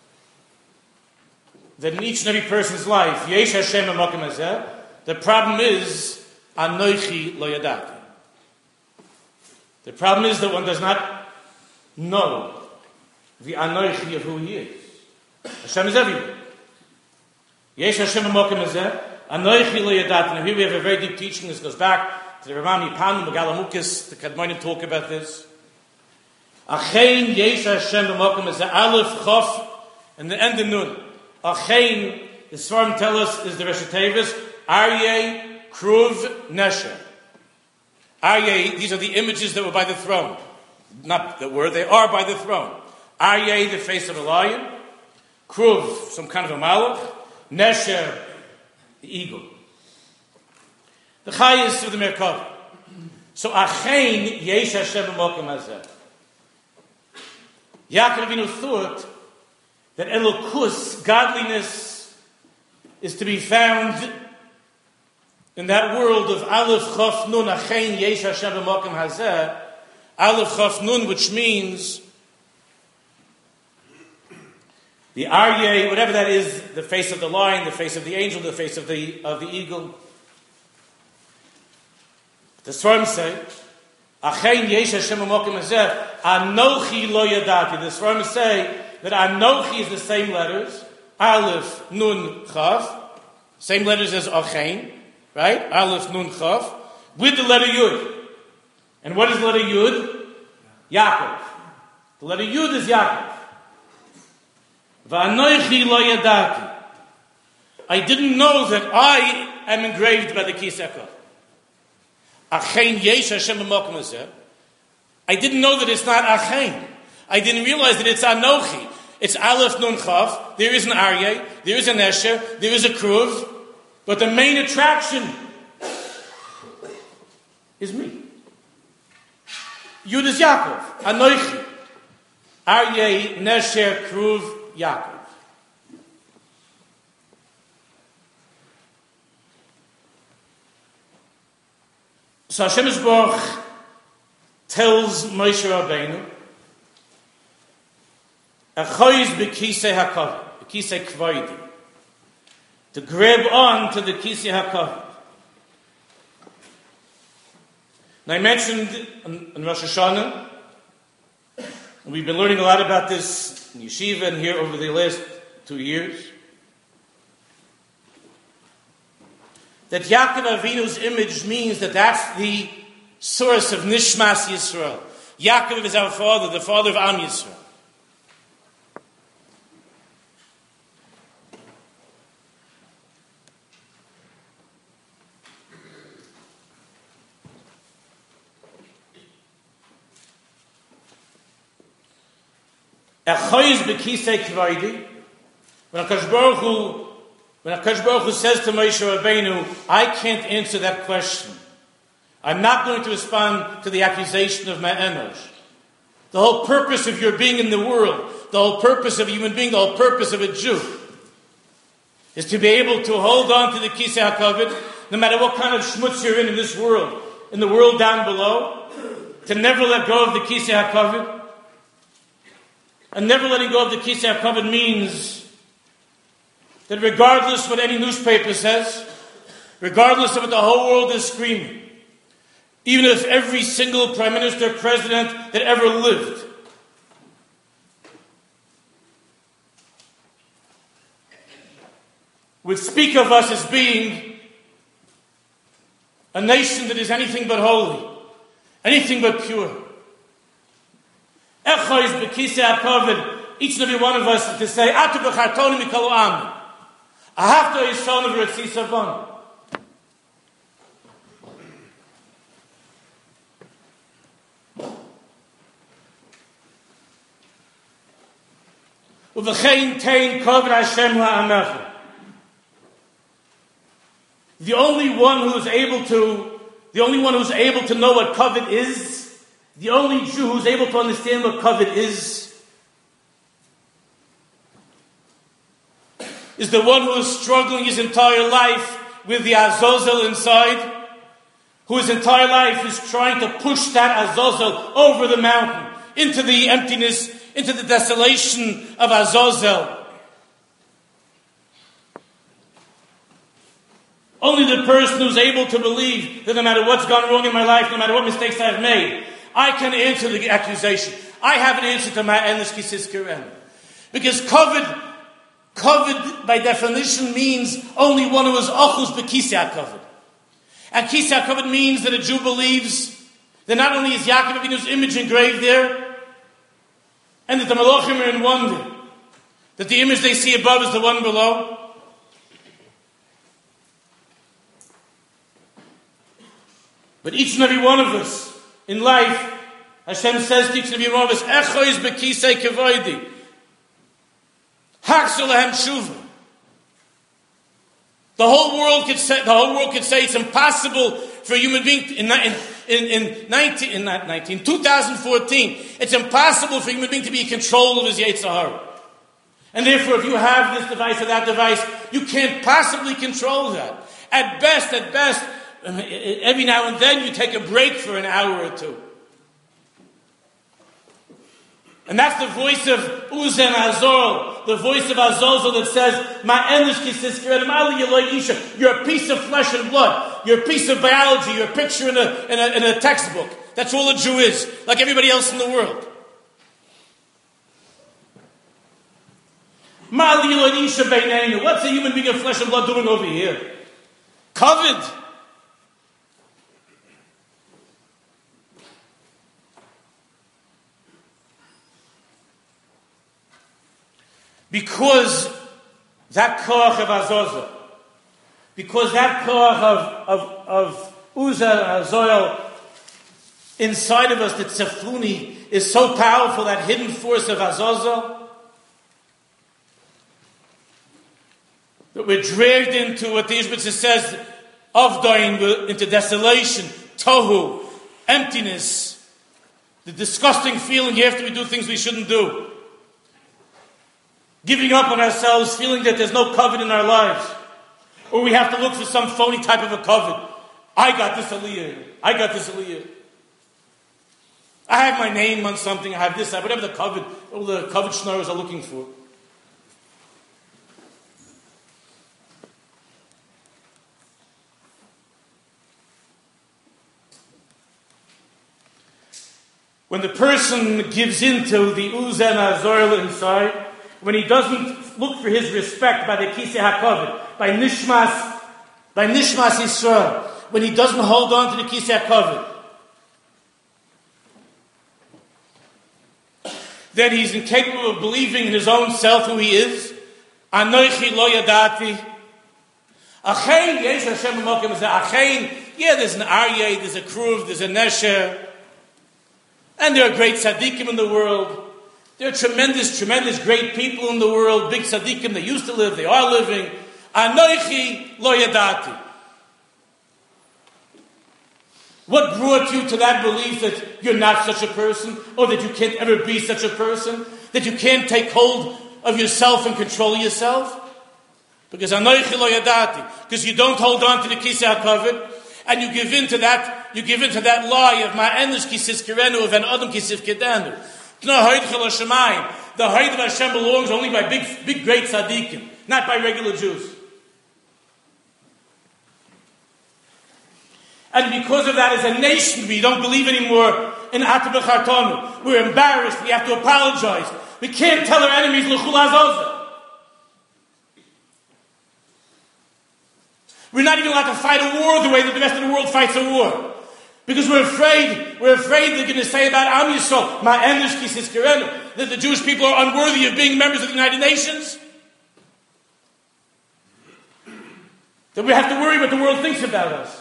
that in each and every person's life, Yesh Hashem b'mokem hazeh, the problem is Anoichi lo yadati. The problem is that one does not know the Anoichi of who he is. Hashem is everywhere. Yesh Hashem b'mokem hazeh, Anoichi lo yadati. Now here we have a very deep teaching. This goes back to the Ramam Yipanu, Megalamukis, the Kadmonim talk about this. Achein yesh Hashem b'mokem hazeh, Aleph, Chof, and the end of Nun. Achein, the Svarim tell us, is the Rosh Tevis, Aryeh, Kruv, Nesher. Aryeh, these are the images that were by the throne. Not that were, they are by the throne. Aryeh, the face of a lion. Kruv, some kind of a malach. Nesher, the eagle. The Chayis of the Merkava. So, Achein, Yesh Hashem b'mokem hazeh. Yaakov Avinu thought that Elokus, godliness, is to be found in that world of Aleph Chaf Nun Achein Yesh Hashem B'Makom Hazeh, Aleph Chaf Nun, which means the Aryeh, whatever that is, the face of the lion, the face of the angel, the face of the eagle. The Sfarim say, Achein Yesh Hashem B'Makom Hazeh, Anochi Lo Yadati. The Sfarim say that Anochi is the same letters, Aleph Nun Chaf, same letters as Achein, right? Aleph Nun Chaf, with the letter Yud. And what is the letter Yud? Yaakov. The letter Yud is Yaakov. Va'anochi lo yadati. I didn't know that I am engraved by the Kisei HaKavod. Achein Yesh Hashem B'Makom Hazeh. I didn't know that it's not Achein. I didn't realize that it's Anochi. It's Aleph Nun Chaf. There is an Aryeh. There is an Esher. There is a Kruv. But the main attraction is me. Yud is Yaakov. Anochi. Aryeh, Nesher, Kruv, Yaakov. So Hashem Yisborach tells Moshe Rabbeinu, Achoyz b'kisei hakavod, b'kisei kvoidi, to grab on to the kisei hakavod. Now I mentioned in Rosh Hashanah, and we've been learning a lot about this in Yeshiva and here over the last 2 years, that Yaakov Avinu's image means that that's the source of Nishmas Yisrael. Yaakov is our father, the father of Am Yisrael. Echoyz b'kisei kvoidi. When HaKadosh Baruch Hu says to Moshe Rabbeinu, I can't answer that question. I'm not going to respond to the accusation of Ma'enosh. The whole purpose of your being in the world, the whole purpose of a human being, the whole purpose of a Jew, is to be able to hold on to the Kisei HaKavod, no matter what kind of schmutz you're in this world, in the world down below, to never let go of the Kisei HaKavod. And never letting go of the Kisei HaKavod means that regardless what any newspaper says, regardless of what the whole world is screaming, even if every single prime minister, president that ever lived would speak of us as being a nation that is anything but holy, anything but pure. Echoyz b'kisei hakavod, each and every one of us to say, Atu b'chartoni mikol ha'am, ahavta Yisrael v'ratzis savon. U'v'chein tein kavod Hashem la'amecha. The only one who's able to know what kavod is, the only Jew who's able to understand what kavod is the one who is struggling his entire life with the Azazel inside, who his entire life is trying to push that Azazel over the mountain, into the emptiness, into the desolation of Azazel. Only the person who's able to believe that no matter what's gone wrong in my life, no matter what mistakes I've made, I can answer the accusation. I have an answer to my endless Kisei Keren. Because kavod by definition means only one who is achuz b'kisei hakavod. And Kisei HaKavod means that a Jew believes that not only is Yaakov Avinu's image engraved there, and that the Malachim are in wonder, that the image they see above is the one below. But each and every one of us in life, Hashem says to each and every one of us, Echoyz b'kisei kvoidi, Hachzor lahem tshuva. The whole world could say it's impossible for a human being in 2014. It's impossible for a human being to be in control of his Yetzer Hara. And therefore, if you have this device or that device, you can't possibly control that. At best, every now and then you take a break for an hour or two. And that's the voice of Uzen Azor, the voice of Azazel that says, you're a piece of flesh and blood. You're a piece of biology. You're a picture in a textbook. That's all a Jew is, like everybody else in the world. What's a human being of flesh and blood doing over here? Covered. Because that koach of Azazel, because that koach of Uzzah Azazel inside of us, that Tzefuni, is so powerful, that hidden force of Azazel, that we're dragged into what the Ishbitzer says, Avdain, into desolation, tohu, emptiness, the disgusting feeling after we do things we shouldn't do. Giving up on ourselves, feeling that there's no covet in our lives. Or we have to look for some phony type of a covet. I got this aliyah. I have my name on something, I have this, whatever the covet, all the covet schnorrers are looking for. When the person gives into the Uzen Azorel inside, when he doesn't look for his respect by the Kisei HaKavod, by Nishmas Yisrael, when he doesn't hold on to the Kisei HaKavod, then he's incapable of believing in his own self, who he is. Anochi lo yadati. Achein, yesh Hashem b'mokim zeh. Achein, yeah, there's an Aryeh, there's a Kruv, there's a Nesher, and there are great tzaddikim in the world. There are tremendous great people in the world, big tzaddikim, they used to live, they are living. Anochi lo yadati. What brought you to that belief that you're not such a person, or that you can't ever be such a person, that you can't take hold of yourself and control yourself? Because anochi lo yadati, because you don't hold on to the Kisei HaKavod, and you give in to that lie of ma'enus kisis kirenu of an adam kisif kedanu. The height of Hashem belongs only by big great tzaddikim, not by regular Jews. And because of that, as a nation, we don't believe anymore in Ata B'chartonu. We're embarrassed. We have to apologize. We can't tell our enemies l'chul azazel. We're not even allowed to fight a war the way that the rest of the world fights a war. Because we're afraid they're going to say about Am Yisrael, ma'enus kisis kirenu, that the Jewish people are unworthy of being members of the United Nations. That we have to worry what the world thinks about us.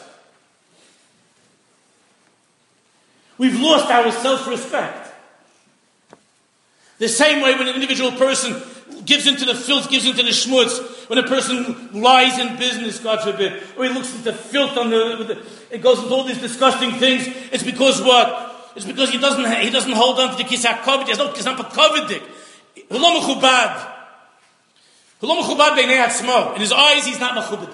We've lost our self-respect. The same way when an individual person gives into the filth, gives into the schmutz, when a person lies in business, God forbid, or he looks into filth it goes into all these disgusting things, it's because what? It's because he doesn't hold on to the Kisei HaKavod. He's not kovedik. Hulo mechubad. Hulo mechubad b'nei atzmo. In his eyes, he's not mechubadik.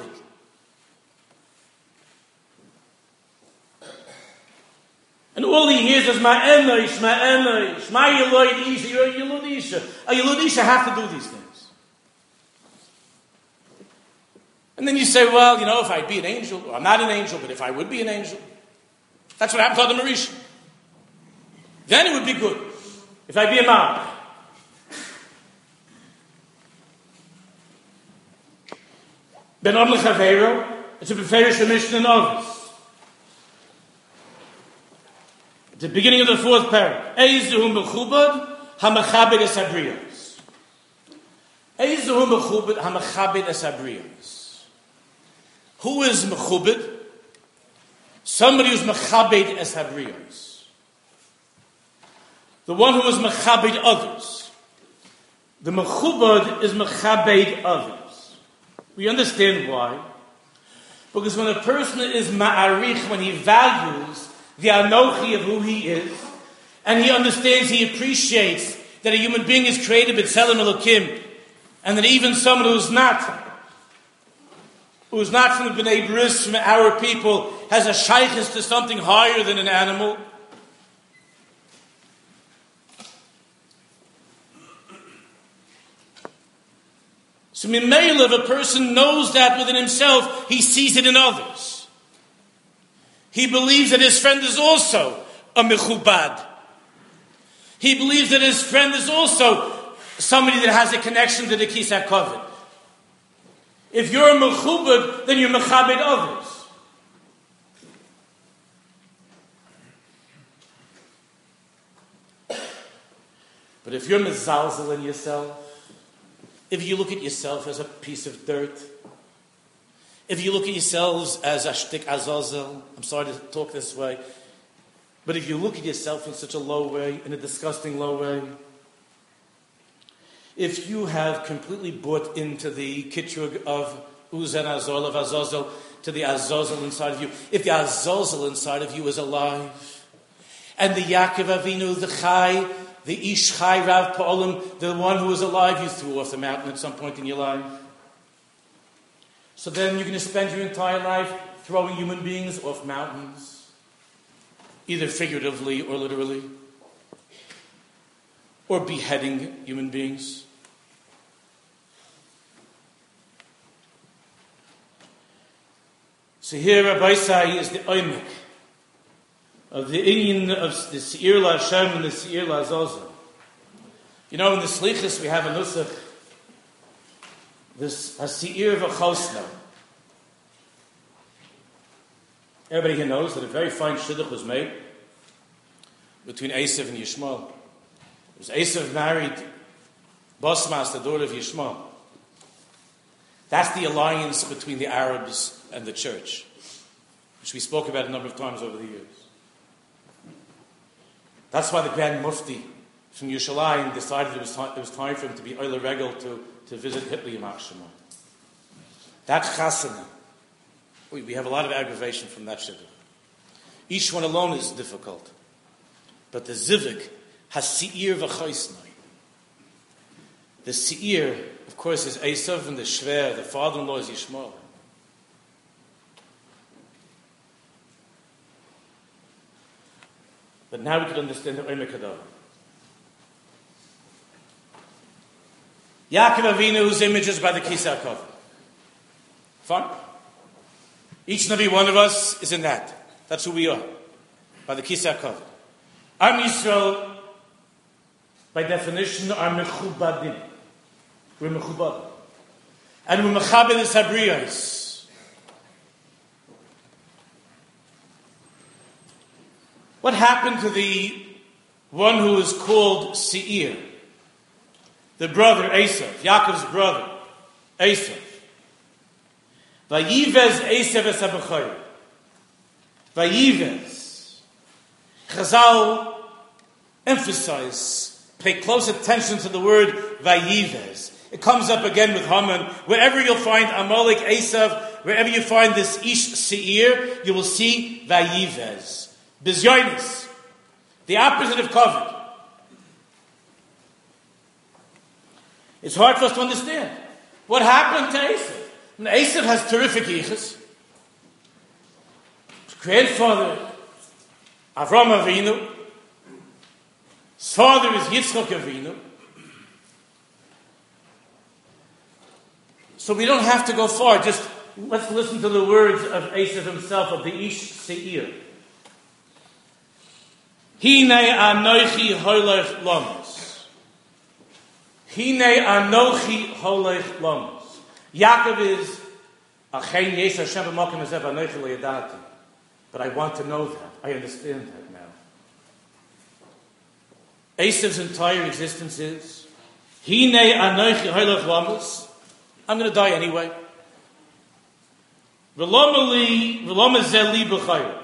And all he hears is ma'enosh, ma yelod isha, you're a yelod isha. A yelod isha have to do these things. And then you say, well, if I'd be an angel, or I'm not an angel, but if I would be an angel, that's what happened to Adam Arisha. Then it would be good. If I'd be a man. Ben Adam L'Chaveiro, it's a beferish Mishnah and others. At the beginning of the fourth parak, Eizuhu mechubad hamachabed es habriyos. Eizuhu mechubad hamachabed es habriyos. Who is mechubed? Somebody who's mechabed es habriyos. The one who is mechabed others. The mechubad is mechabed others. We understand why. Because when a person is ma'arich, when he values the anochi of who he is, and he understands, he appreciates that a human being is created b'tzelem Elokim, and that even someone who's not who is not from the B'nai Bris, from our people, has a shaykhis to something higher than an animal. So Mimele, if a person knows that within himself, he sees it in others. He believes that his friend is also a mechubad. He believes that his friend is also somebody that has a connection to the Kis HaKavod. If you're a mechubad, then you're mechabed others. But if you're mezalzel in yourself, if you look at yourself as a piece of dirt, if you look at yourselves as a shtik azazel, I'm sorry to talk this way, but if you look at yourself in such a low way, in a disgusting low way, if you have completely bought into the kitrug of Uzen Azol, of Azazel, to the Azazel inside of you, if the Azazel inside of you is alive, and the Yaakov Avinu, the Chai, the Ish Chai Rav Pa'olim, the one who is alive, you threw off the mountain at some point in your life. So then you're going to spend your entire life throwing human beings off mountains, either figuratively or literally, or beheading human beings. So here Rabbi Isai is the oimek of the inyan of the Seir La Hashem and the Seir La Azazel. You know, in the Slichus we have a nusach, this Seir V'chosno. Everybody here knows that a very fine shidduch was made between Esav and Yishmael. It was Esav married Basmas, the daughter of Yishmael. That's the alliance between the Arabs and the church, which we spoke about a number of times over the years. That's why the Grand Mufti from Yerushalayim decided it was time for him to be Oile Regel to visit Hitler Yamach Shema. That chasana, we have a lot of aggravation from that shidduch. Each one alone is difficult. But the zivik has seir v'choisnai. The seir, of course, is Esav, and the shver, the father-in-law, is Yishmael. But now we can understand the Omer Kadar. Yaakov Avinu's image is by the Kis HaKavod. Fine? Each and every one of us is in that. That's who we are. By the Kis HaKavod. Am Yisrael, by definition, are mechubadim. We're mechubadim. And we're mechabed the sabriyos. What happened to the one who is called Seir? The brother, Esav, Yaakov's brother, Esav. Vayivez Esav es ha-bechor. Vayivez. Chazal emphasize, pay close attention to the word Vayivez. It comes up again with Haman. Wherever you'll find Amalek, Esav, wherever you find this Ish Seir, you will see Vayivez. Bizyonis, the opposite of kavod. It's hard for us to understand. What happened to Esav? And Esav has terrific yichus. His grandfather, Avram Avinu. His father is Yitzchak Avinu. So we don't have to go far. Just let's listen to the words of Esav himself, of the Ish Seir. Hine anochi holech lamos. Hine anochi holech lamos. Yaakov is achein yesh Hashem b'makom ezev anochi leyadati. But I want to know that. I understand that now. Esav's entire existence is Hine anochi holech lamos. I'm going to die anyway. V'loma zeli b'chayim.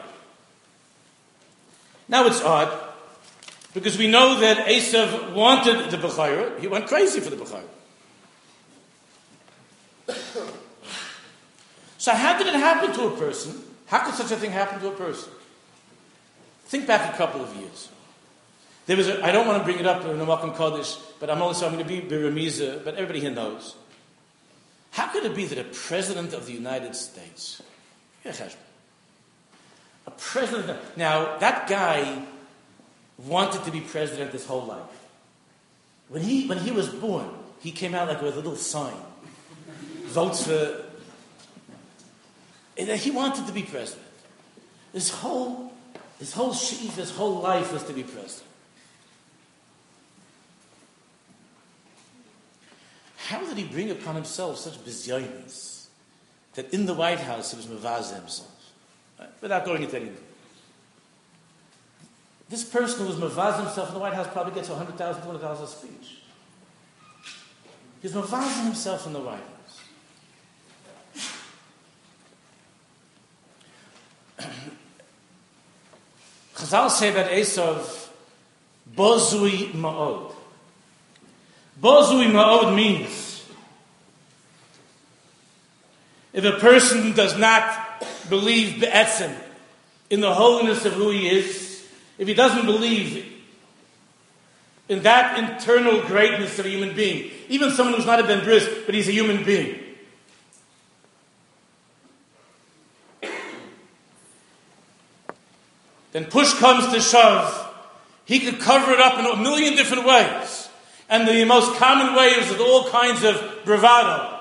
Now it's odd, because we know that Esav wanted the Bechira. He went crazy for the Bechira. So how did it happen to a person? How could such a thing happen to a person? Think back a couple of years. There was I don't want to bring it up in the Malkum Kodesh, but I'm going to be Biramiza, but everybody here knows. How could it be that a president of the United States, a president, now that guy wanted to be president his whole life. When he was born, he came out like with a little sign. Votes for... He wanted to be president. His whole life was to be president. How did he bring upon himself such bizyonis that in the White House he was mevazeh himself? Without going into anything. This person who was mevazeh himself in the White House probably gets $100,000, $200,000 a speech. He was mevazeh himself in the White House. Chazal say about Esav, bozui ma'od. Bozui ma'od means if a person does not believe be'etzem in the holiness of who he is, if he doesn't believe in that internal greatness of a human being, even someone who's not a ben bris, but he's a human being, then push comes to shove, he could cover it up in a million different ways. And the most common way is with all kinds of bravado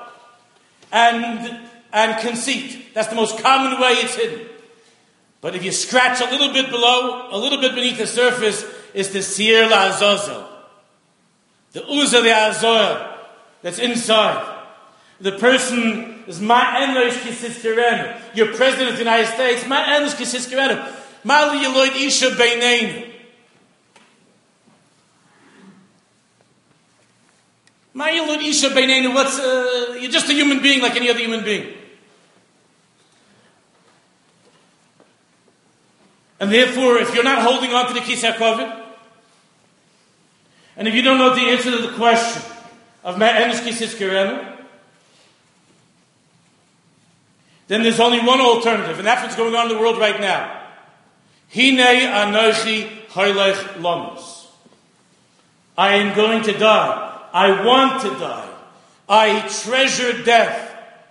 and conceit. That's the most common way it's hidden. But if you scratch a little bit below, a little bit beneath the surface, is the sir la'azazel. The uza le'azoel that's inside. The person is ma'enosh kisiskerenu. You're president of the United States, ma'enosh kisiskerenu. Mali yeloid isha beineinu. Ma'ilud isha beineinu. You're just a human being like any other human being. And therefore, if you're not holding on to the Kisei HaKavod, and if you don't know the answer to the question of Ma'enish Kisiskerenu, then there's only one alternative, and that's what's going on in the world right now. Hinei anochi hoylech lamos. I am going to die. I want to die. I treasure death.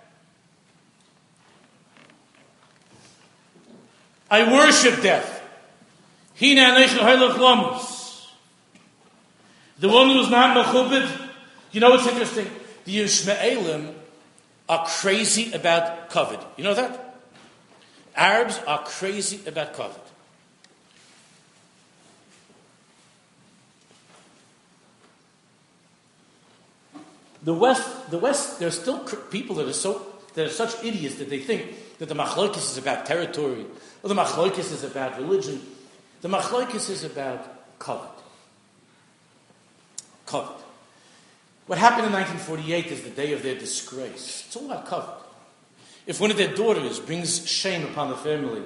I worship death. Hinei anochi hoylech lamos. The one who's not mechubed, you know what's interesting? The Yishmaelim are crazy about kavod. You know that? Arabs are crazy about kavod. The West, there are still people that are such idiots that they think that the machlokes is about territory, or the machlokes is about religion. The machlokes is about kavod. Kavod. What happened in 1948 is the day of their disgrace. It's all about kavod. If one of their daughters brings shame upon the family,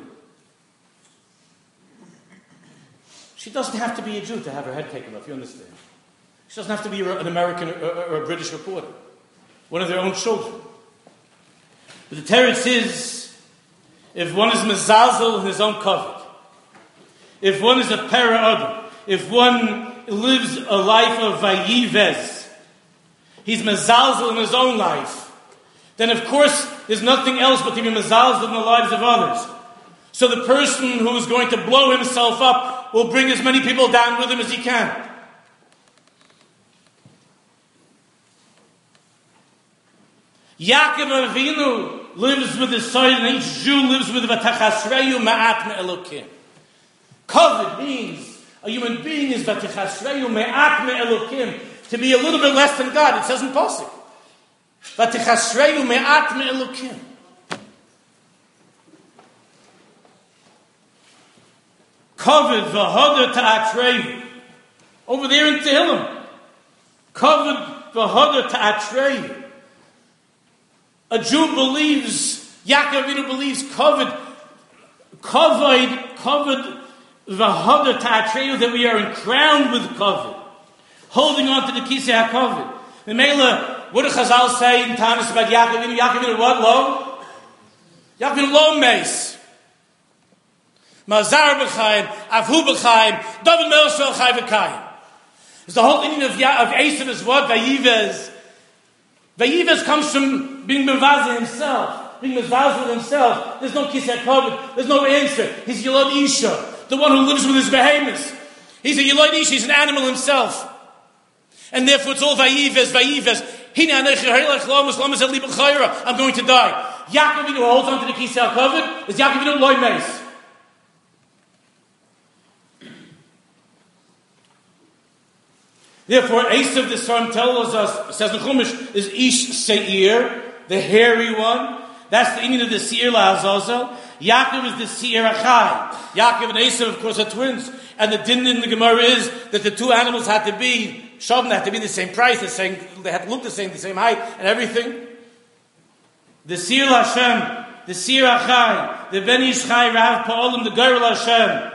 she doesn't have to be a Jew to have her head taken off, you understand? She doesn't have to be an American or a British reporter. One of their own children. But the teretz is, if one is mezazel in his own kavod, if one is a para adam, if one lives a life of vayivez, he's mezazel in his own life, then of course there's nothing else but to be mezazel in the lives of others. So the person who is going to blow himself up will bring as many people down with him as he can. Yaakov Avinu lives with his son, and each Jew lives with Vatachasreyu Ma'at Me'elokim. Kavod means a human being is Vatachasreyu Ma'at Me'elokim, to be a little bit less than God. It says in Pasuk. Vatachasreyu Ma'at Me'elokim. Kavod v'hoder ta'atreyu. Over there in Tehillim. Kavod v'hoder ta'atreyu. A Jew believes, Yaakov Avinu believes, kavod v'hoder ta'atreyu, that we are crowned with kavod, holding on to the Kisei HaKavod. The Mela, what do Chazal say in Tanis about Yaakov Avinu? Yaakov Avinu what? Lo? Yaakov Avinu lo meis. Mazar b'chaim, avhu b'chaim, David Melech shel chai v'kayim. It's the whole meaning of Esav is what? Vayivez. Vayivez comes from being mevazeh himself, being mevazeh with himself. There's no kisei kavod. There's no answer. He's Yilad Isha, the one who lives with his behemoths. He's a Yilad Isha. He's an animal himself, and therefore it's all vayives. I'm going to die. Yaakov Avinu holds on to the kisei kavod. Is Yaakov Avinu loy meis? Therefore, Esav, the son, tells us, says the Chumash, is Ish Seir, the hairy one. That's the meaning of the Seir LaAzazel. Yaakov is the Seir Achai. Yaakov and Esav, of course, are twins. And the din in the Gemara is that the two animals had to be, Shavna had to be the same price, they had to look the same height, and everything. The Seir Hashem, the Seir Achai, the Ben Ish Chai Rav Pa'olim, the Gerel Hashem.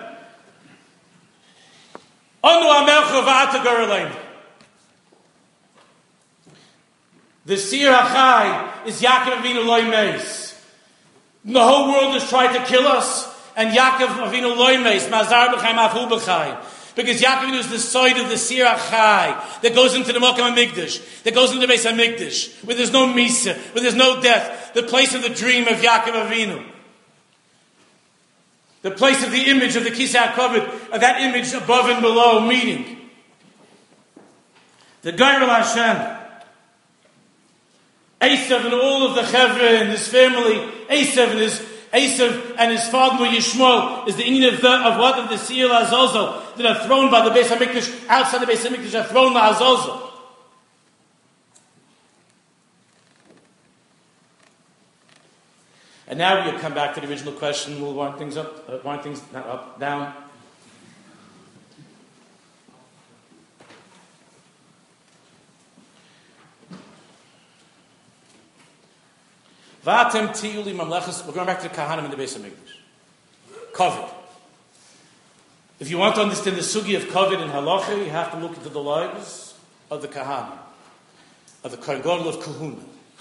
The Seir Achai is Yaakov Avinu loy meis. The whole world has tried to kill us, and Yaakov Avinu loy meis. Mazar b'chai mafu b'chai. Because Yaakov Avinu is the side of the Seir Achai that goes into the Mokum HaMikdash, that goes into the Beis HaMikdash, where there's no Misa, where there's no death, the place of the dream of Yaakov Avinu. The place of the image of the Kisei HaKavod, of that image above and below, meaning the Gerel Hashem, Esav and all of the Chevra and his family, Esav and his father Yishmael is the inyan of what of the Seir LaAzazel that are thrown by the Beis HaMikdash, outside the Beis HaMikdash are thrown LaAzazel. And now we'll come back to the original question. We'll wind things up, not up, down. V'atem tiyuli mamlechas. We're going back to the Kahanim in the Beis HaMikdash. Kavod. If you want to understand the sugi of Kavod in Halacha, you have to look into the lives of the Kahanim, of the Kohen Gadol of Kahuna.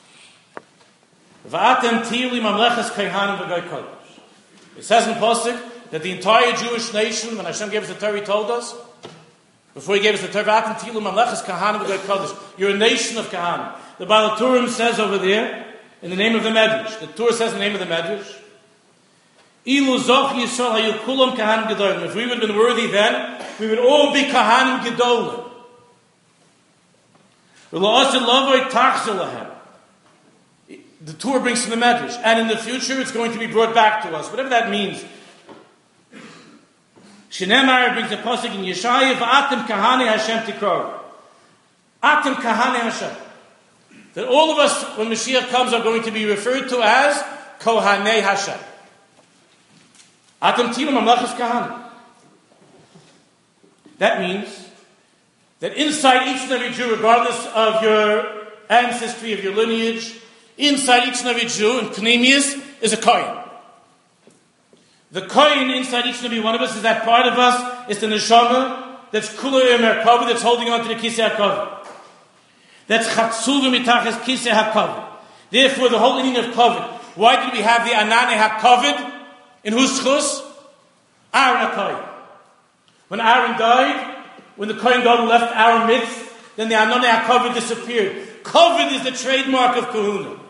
V'atem tiyuli mamlechas Kahanim v'goy kodesh. It says in Pasuk that the entire Jewish nation, when Hashem gave us the Torah, He told us, before He gave us the Torah, v'atem tiyuli mamlechas Kahanim v'goy kodesh. You're a nation of Kahanim. The Baal HaTurim says over there, in the name of the Medrash. The Torah says in the name of the Medrash, Ilu zoch Yisrael hayu kulam kahanim gedolim. If we would have been worthy then, we would all be kahanim gedolim. The Torah brings from the Medrash. And in the future it's going to be brought back to us. Whatever that means. Shneimar brings a pasuk in Yeshaya, V'atem kahane Hashem tikrar. Atem kahane Hashem. That all of us, when Mashiach comes, are going to be referred to as Kohanei Hashem. Atem tilu mamlechas kahanim. That means that inside each and every Jew, regardless of your ancestry, of your lineage, inside each and every Jew, in Pneumius, is a Kohen. The Kohen inside each and every one of us is that part of us, it's the Neshama, that's Kula Emer Kavod, that's holding on to the Kisei HaKavod. That's Chatzuva Mitachas Kisei HaKavod. Therefore, the whole meaning of Kavod. Why did we have the Anane HaKavod? In whose chus? Aaron HaKohen. When Aaron died, when the Kohen Gadol left our midst, then the Anane HaKavod disappeared. Kavod is the trademark of Kahuna.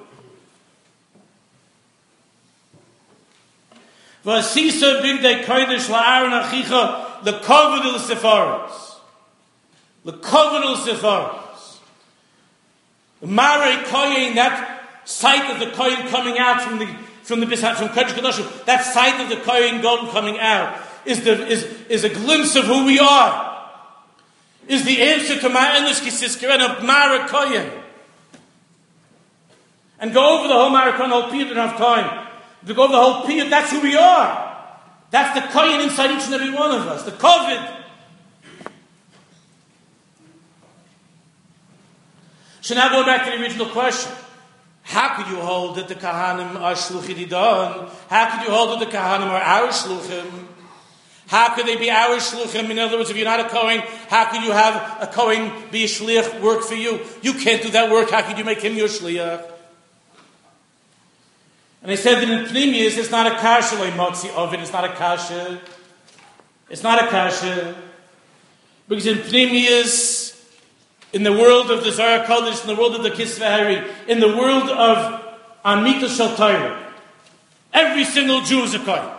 V'asisa b'gdei kodesh la'Aaron achicha l'kavod l'sefaros. L'kavod l'sefaros. The Marei Kohen, that sight of the Kohen coming out from Kodesh Kodashim, that sight of the Kohen Gadol coming out is a glimpse of who we are. Is the answer to Ma'anish Kisiskeren of Marei Kohen. And go over the whole Marei Kohen, the whole period, we don't have time. To go over the whole period, that's who we are. That's the Kohen inside each and every one of us. The Kavod. So now go back to the original question. How could you hold that the Kahanim are Shluchei Didon? How could you hold that the Kahanim are our Shluchim? How could they be our Shluchim? In other words, if you're not a Kohen, how could you have a Kohen be a Shliach, work for you? You can't do that work. How could you make him your Shliach? And I said that in Pneumius, it's not a kasha, like Motzi Ovid, it's not a kasha. It's not a kasha. Because in Pneumius, in the world of the Zohar Kodesh, in the world of the Kisvei Hari, in the world of Amita Shel Torah, every single Jew is a Kohen.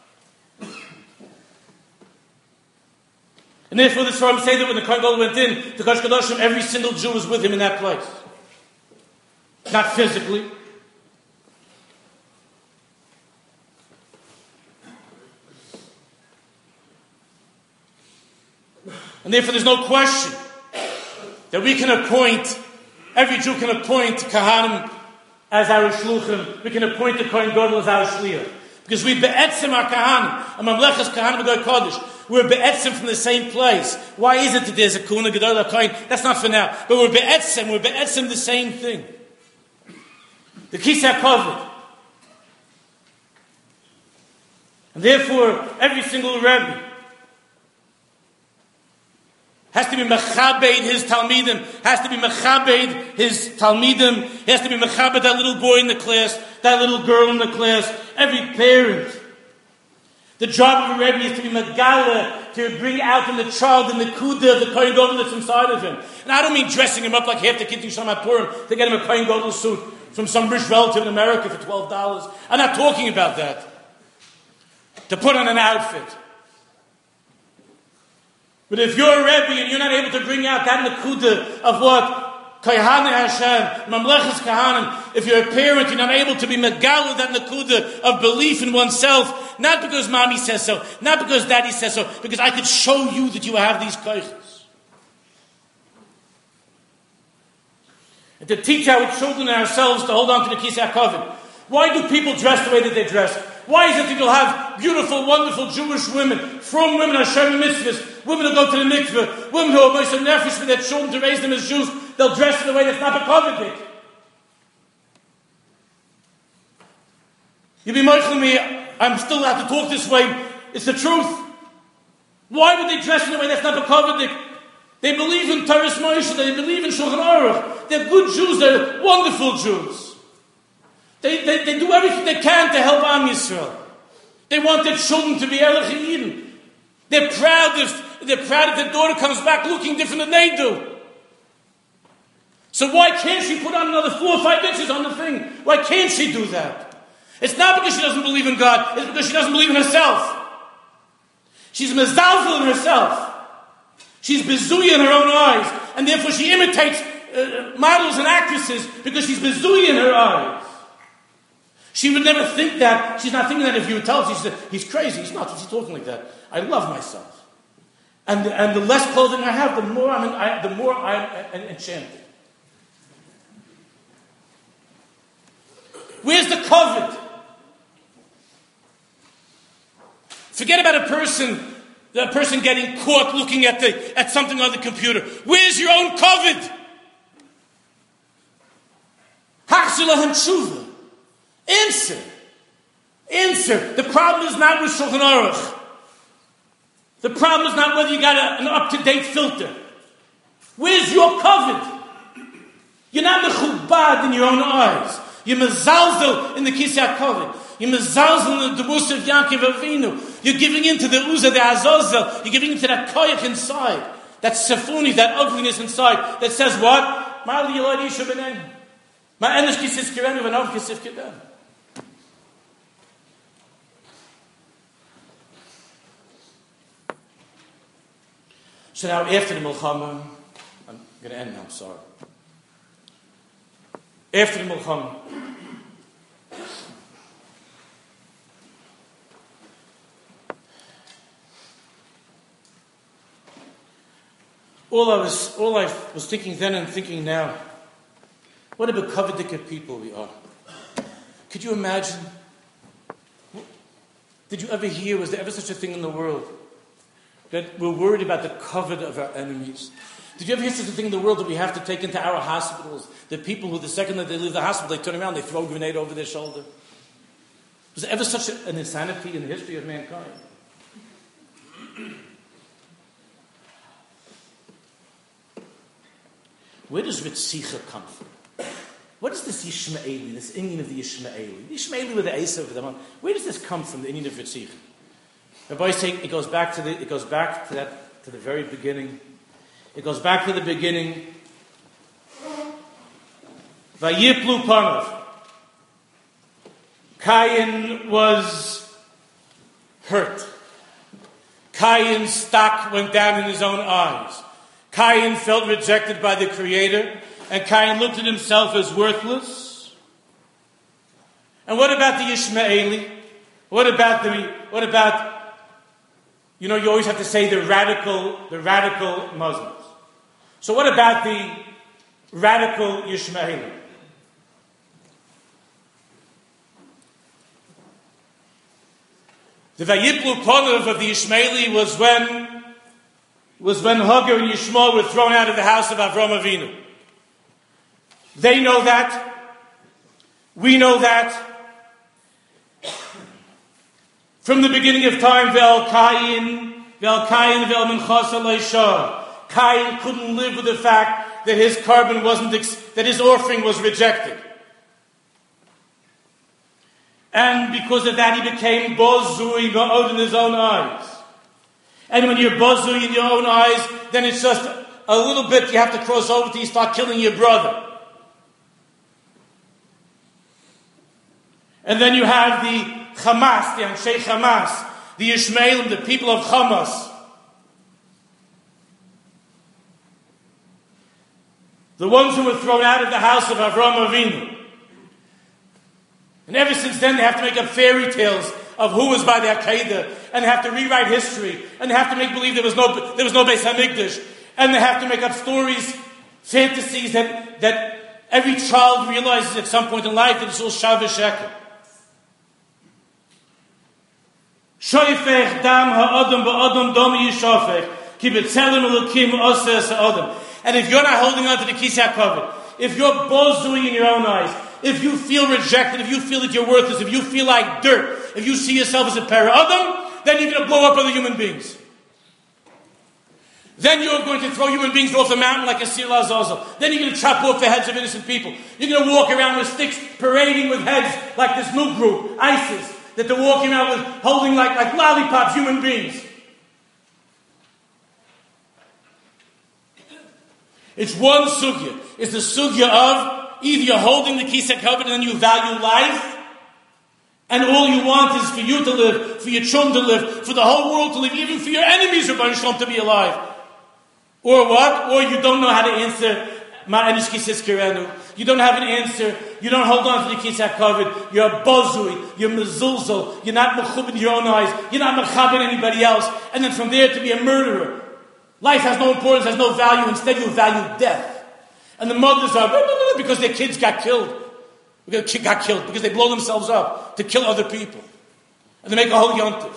And therefore, the Sforim say that when the Kohen Gadol went in to Kodesh Kodashim, every single Jew was with him in that place. Not physically. And therefore, there's no question that we can appoint, every Jew can appoint Kahanim as our Shluchim. We can appoint the Kohen Gadol as our Shliach. Because we be'etzim our Kahanim, and Mamlechas Kahanim B'Goy Kodesh. We're be'etzim from the same place. Why is it that there's a Kuna Gadol, a Kohen? That's not for now. But we're be'etzim the same thing. The Kisei HaKavod. And therefore, every single Rebbe has to be mechabed his talmidim, has to be mechabed his talmidim, he has to be mechabed that little boy in the class, that little girl in the class, every parent. The job of a Rebbe is to be megala, to bring out in the child in the kudah, the Kohen Gadol that's inside of him. And I don't mean dressing him up like half the kids in Shalom HaPurim to get him a Kohen Gadol suit from some rich relative in America for $12. I'm not talking about that. To put on an outfit. But if you're a Rebbe and you're not able to bring out that nekuda of what Kayhane Hashem, Mamlechas Kahanim, if you're a parent, you're not able to be megala that nekuda of belief in oneself, not because mommy says so, not because daddy says so, because I could show you that you have these koiches. And to teach our children and ourselves to hold on to the Kisei HaKavod. Why do people dress the way that they dress? Why is it that you'll have beautiful, wonderful Jewish women, from women Hashem mitzvahs, women who go to the mikveh, women who are most nefesh for their children to raise them as Jews, they'll dress in a way that's not bekovedik. You be moichel me, I'm still allowed to talk this way. It's the truth. Why would they dress in a way that's not bekovedik? They believe in Torah's Moshe, they believe in Shulchan Aruch. They're good Jews, they're wonderful Jews. They do everything they can to help Am Yisrael. They want their children to be Erech Eden. They're proud if their daughter comes back looking different than they do. So why can't she put on another 4 or 5 inches on the thing? Why can't she do that? It's not because she doesn't believe in God. It's because she doesn't believe in herself. She's mezalzel in herself. She's bezuya in her own eyes. And therefore she imitates models and actresses because she's bezuya in her eyes. She would never think that. She's not thinking that if you would tell her, she said, he's crazy. He's not. She's talking like that. I love myself. And the less clothing I have, the more I'm enchanted. Where's the covet? Forget about a person getting caught looking at something on the computer. Where's your own covet? Hachzir lahem tshuva. Answer. The problem is not with Shulchan Aruch. The problem is not whether you got an up-to-date filter. Where's your covet? You're not mechubad in your own eyes. You're mezalzel in the Kisei HaKavod. You're mezalzel in the debus of Yaakov Avinu. You're giving in to the uzah, the azazel. You're giving in to that koyach inside. That sefuni, that ugliness inside. That says what? Ma'ali yilad yishu b'neim. Ma'enish kisis kirenu v'nov kisif kedem. So now, after the Milchama, I'm going to end now, I'm sorry. After the Milchama, all I was thinking then and thinking now, what a bekovedik people we are. Could you imagine? Did you ever hear, was there ever such a thing in the world that we're worried about the covet of our enemies? Did you ever hear such a thing in the world that we have to take into our hospitals? The people who, the second that they leave the hospital, they turn around, they throw a grenade over their shoulder. Was there ever such an insanity in the history of mankind? Where does Ritzicha come from? What is this Yishmaeli, this Indian of the Yishmaeli? The Yishmaeli with the Esav of them. Where does this come from, the Indian of Ritzicha? Rabbi say it goes back to the very beginning. It goes back to the beginning Vayiplu panav. Cain was hurt. Cain's stock went down in his own eyes. Cain felt rejected by the Creator, and Cain looked at himself as worthless. And what about the Ishmaeli? What about, you always have to say the radical Muslims. So what about the radical Ishmaeli? The Vayiplu Panav of the Ishmaeli was when Hagar and Yishmael were thrown out of the house of Avram Avinu. They know that. We know that. From the beginning of time, Cain couldn't live with the fact that his carbon that his offering was rejected. And because of that, he became bozui ba'od in his own eyes. And when you're bozui in your own eyes, then it's just a little bit you have to cross over till you start killing your brother. And then you have the Hamas, the Anshe Hamas, the Ishmaelim, the people of Hamas. The ones who were thrown out of the house of Avram Avinu. And ever since then, they have to make up fairy tales of who was by the Akedah, and they have to rewrite history, and they have to make believe there was no Beis Hamikdash, and they have to make up stories, fantasies that every child realizes at some point in life that it's all Shav Sheker. Shoifech dam ha'adam ba'adam domi yishofech ki b'tzelem elokim oseh ha'adam. And if you're not holding on to the Kisei HaKavod, if you're bozui in your own eyes, if you feel rejected, if you feel that you're worthless, if you feel like dirt, if you see yourself as a para Adam, then you're going to blow up other human beings. Then you're going to throw human beings off the mountain like a Sir Azazel. Then you're going to chop off the heads of innocent people. You're going to walk around with sticks, parading with heads like this new group, ISIS, that they're walking around with, holding like lollipops, human beings. It's one sugya. It's the sugya of either you're holding the Kisei HaKavod and then you value life, and all you want is for you to live, for your children to live, for the whole world to live, even for your enemies, Rabban Shalom, to be alive. Or what? Or you don't know how to answer Ma'anish Kisis Kirenu. You don't have an answer. You don't hold on to the Kisei HaKavod. You're a bozui. You're mezulzul. You're not mechub in your own eyes. You're not mechab in anybody else. And then from there to be a murderer. Life has no importance, has no value. Instead, you value death. And the mothers are because their kids got killed. Because they blow themselves up to kill other people. And they make a whole yontif.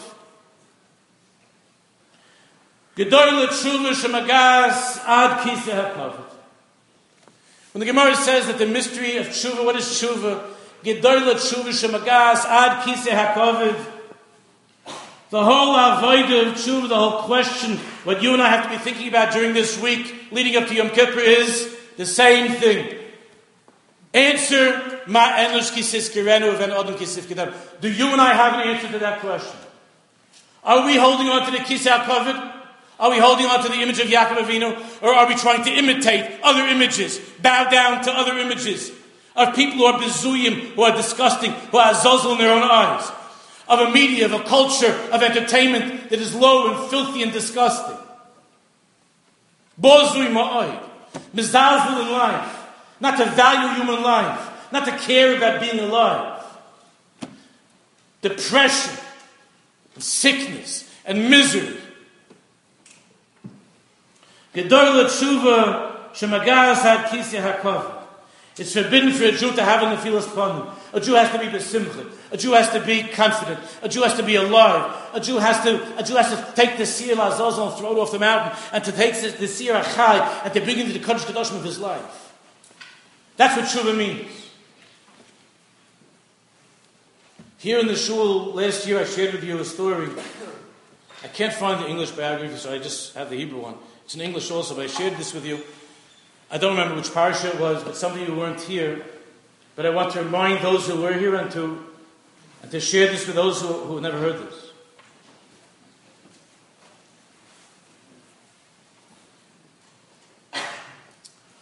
Gedoyle tshuva shemagas ad Kisei HaKavod. When the Gemara says that the mystery of tshuva, what is tshuva? Gedoyle tshuva shemagas ad Kisei HaKavod. The whole avodah of tshuva, the whole question, what you and I have to be thinking about during this week leading up to Yom Kippur is the same thing. Answer, ma enosh kisis kirenu ven odom kisif kedam. Do you and I have an answer to that question? Are we holding on to the Kisei HaKavod? Are we holding on to the image of Yaakov Avinu? Or are we trying to imitate other images, bow down to other images of people who are bezuyim, who are disgusting, who are azazel in their own eyes, of a media, of a culture, of entertainment that is low and filthy and disgusting? Bozui ma'oid. Mizalzel in life. Not to value human life. Not to care about being alive. Depression. And sickness. And misery. Gedoyle tshuva shemagas had Kisei HaKavod. It's forbidden for a Jew to have an nefilas panim. A Jew has to be besimcha. A Jew has to be confident. A Jew has to be alive. A Jew has to take the Sir Azazel and throw it off the mountain, and to take the Sir Achai and to bring into the Kodesh Kedoshim of his life. That's what tshuva means. Here in the shul last year, I shared with you a story. I can't find the English biography, so I just have the Hebrew one. It's in English also, but I shared this with you. I don't remember which parsha it was, but some of you weren't here. But I want to remind those who were here and to share this with those who have never heard this.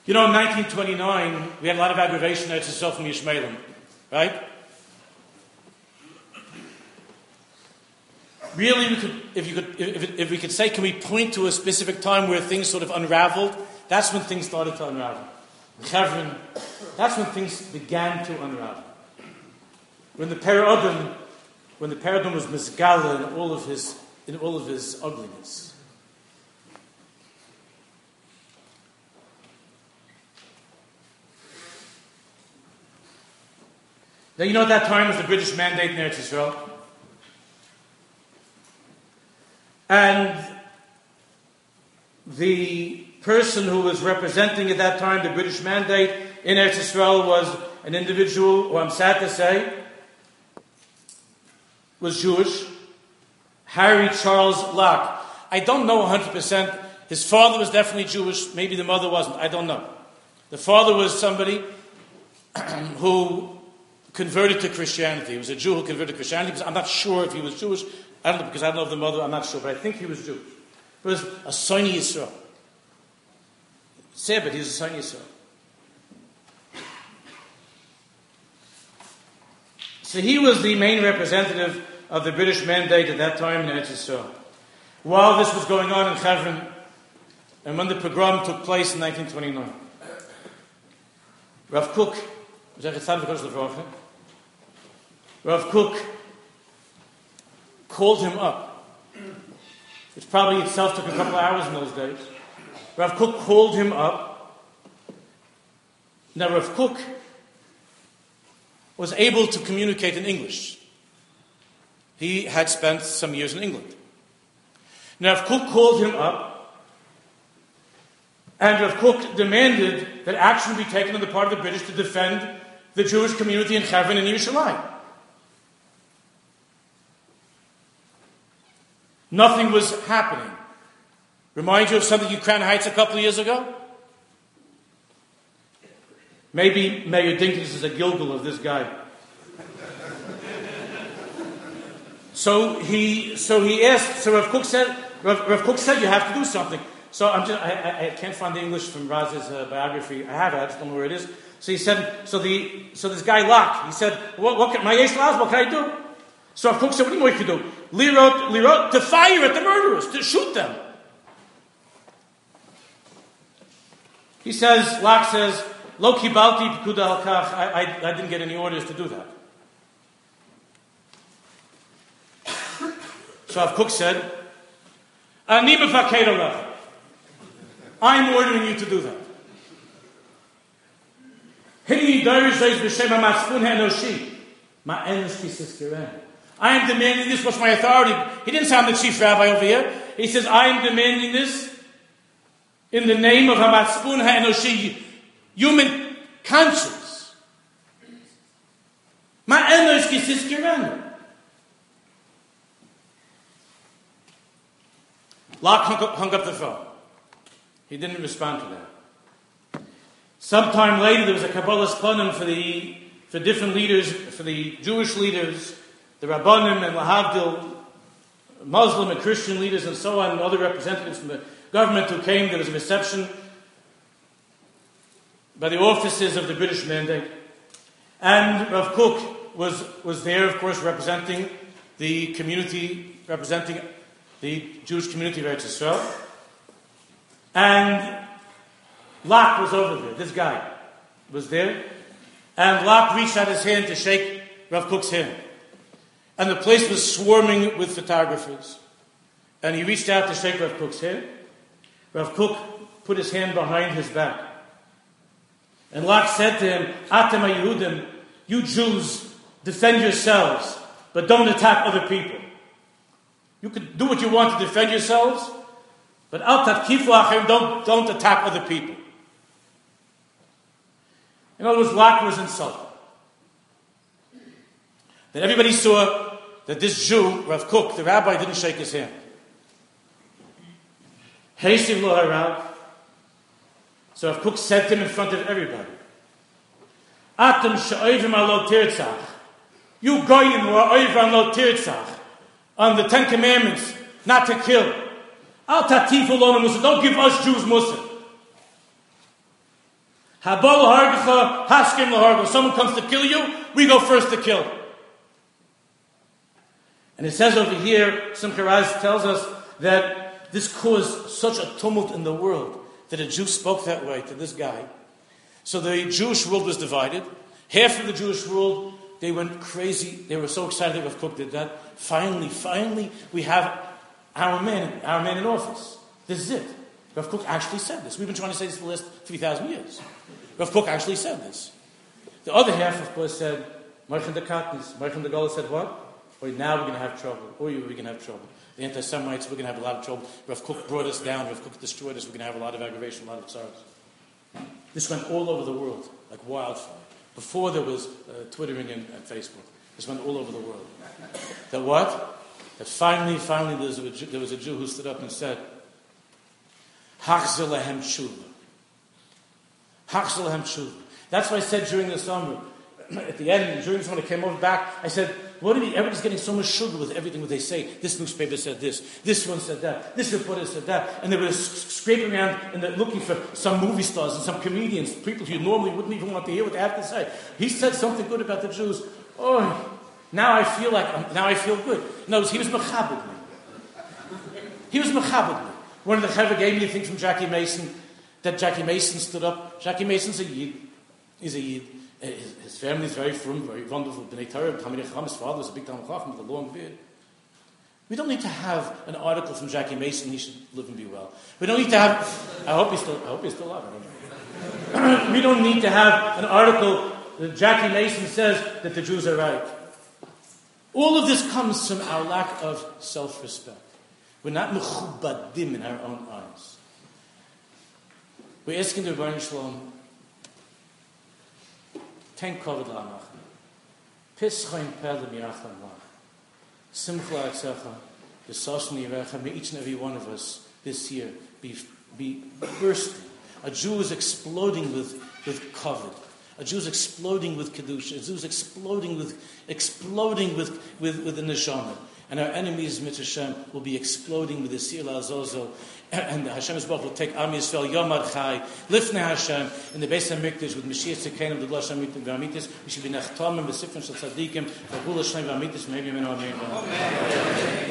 You know, in 1929, we had a lot of aggravation there to self from Yishmaelim, right? Really, if we could say, can we point to a specific time where things sort of unraveled? That's when things started to unravel. Chevron, that's when things began to unravel. When the paradigm was misgala in all of his ugliness. Now, you know, at that time was the British Mandate in Eretz Yisrael. And the person who was representing at that time the British Mandate in Eretz Yisrael was an individual who, I'm sad to say, was Jewish, Harry Charles Locke. I don't know 100%. His father was definitely Jewish. Maybe the mother wasn't. I don't know. The father was somebody who converted to Christianity. He was a Jew who converted to Christianity. I'm not sure if he was Jewish. I don't know, because I don't know if the mother, I'm not sure, but I think he was Jewish. He was a Sonny Yisrael. Say, but he was a Sonny Yisrael. So he was the main representative of the British Mandate at that time in Eretz Yisrael. While this was going on in Chevron, and when the pogrom took place in 1929, Rav Kook, Rav Kook called him up, which probably itself took a couple of hours in those days. Rav Kook called him up. Now Rav Kook was able to communicate in English. He had spent some years in England. Now Rav Kook called him up, and Rav Kook demanded that action be taken on the part of the British to defend the Jewish community in Chevron and Yerushalayim. Nothing was happening. Remind you of something in Crown Heights a couple of years ago? Maybe Mayor Dinkins is a Gilgal of this guy. So Rav Kook said you have to do something. So I can't find the English from Raz's biography. I have it, I just don't know where it is. So he said, so this guy Locke, he said, what can I do? So Rav Kook said, what do you want to do? Lirot, to fire at the murderers, to shoot them. He says, Locke says, Lo kibalti pikuda al kach, I didn't get any orders to do that. So Rav Kook said, Ani mefaked alecha, I'm ordering you to do that. Hinni darish zeis b'shem ha'matzpun ha'enoshi, ma'enos kisizkiren. I am demanding this. What's my authority? He didn't sound the chief rabbi over here. He says, I am demanding this in the name of Hamatzpun HaEnoshi, human conscience. Ma'enos kisizkiren. Locke hung up the phone. He didn't respond to that. Sometime later, there was a Kabbalah Spanim for different leaders, for the Jewish leaders, the Rabbanim and Lahavdil, Muslim and Christian leaders and so on, and other representatives from the government who came. There was a reception by the officers of the British Mandate. And Rav Kook was there, of course, representing the community, representing the Jewish community of Eretz Yisrael. And Locke was over there. This guy was there. And Locke reached out his hand to shake Rav Kook's hand. And the place was swarming with photographers. And he reached out to shake Rav Kook's hand. Rav Kook put his hand behind his back. And Locke said to him, Atem HaYehudim, you Jews, defend yourselves, but don't attack other people. You can do what you want to defend yourselves, but al tatkifu achim, don't attack other people. In other words, Locke was insulted. Then everybody saw that this Jew, Rav Kook, the rabbi, didn't shake his hand. Heisiv lo harav. So Rav Kook said to him in front of everybody, Atem she'oivim alo tirtzach. You goyim who are oivim alo tirtzach. On the 10 Commandments, not to kill. Al tatifu lona musa. Don't give us Jews musa. Habal hargacha, haskim laharga. Someone comes to kill you, we go first to kill. And it says over here, Simcha Raz tells us that this caused such a tumult in the world that a Jew spoke that way to this guy. So the Jewish world was divided. Half of the Jewish world, they went crazy. They were so excited that Rav Kook did that. Finally, we have our man in office. This is it. Rav Kook actually said this. We've been trying to say this for the last 3,000 years. Rav Kook actually said this. The other half, of course, said, Marchan de Katnis. Marchan de Gola said what? Or now we're going to have trouble. Or we're going to have trouble. The anti-Semites, we're going to have a lot of trouble. Rav Kook brought us down. Rav Kook destroyed us. We're going to have a lot of aggravation, a lot of sorrows. This went all over the world, like wildfire. Before there was Twittering and Facebook. This went all over the world. That what? That finally there was a Jew who stood up and said, Hachzir lehem tshuva. Hachzir lehem tshuva. That's what I said during the summer. At the end, during this when I came over back, I said, everybody's getting so much sugar with everything that they say. This newspaper said this one said that, this reporter said that. And they were scraping around and looking for some movie stars and some comedians, people who normally wouldn't even want to hear what they have to say. He said something good about the Jews. Oh, now I feel good. No, he was mechabed me. He was mechabed me. One of the Chaver gave me a thing from Jackie Mason, that Jackie Mason stood up. Jackie Mason's a Yid. He's a Yid. His family is very frum, very wonderful. B'nai Torah, Talmidei Chacham, his father was a big Talmid Chacham with a long beard. We don't need to have an article from Jackie Mason, he should live and be well. We don't need to have, I hope he's still alive. We don't need to have an article that Jackie Mason says that the Jews are right. All of this comes from our lack of self-respect. We're not mechubadim in our own eyes. We're asking the Rebbeinu Shalom, ten kovod la'amach, pischaim perle miracham lach, simcha atzecha, v'soshen yirecha. May each and every one of us this year be bursting. A Jew is exploding with kovod. A Jew is exploding with kedusha. A Jew is exploding with the neshama. And our enemies, Mitzvah Hashem, will be exploding with the Sir Azozo. And Hashem will take Am Yisrael Yomar Chai, Lifnei Hashem, in the Beis HaMikdash with Mashiach Tzidkeinu, the Glash Amitim V'Amitis. We should be Nechtamim B'Sifrim Shel Tzadikim, V'Gula Shnei V'Amitis, maybe Amen. Amen.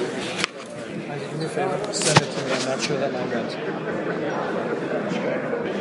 Send it to me. I'm not sure that I read.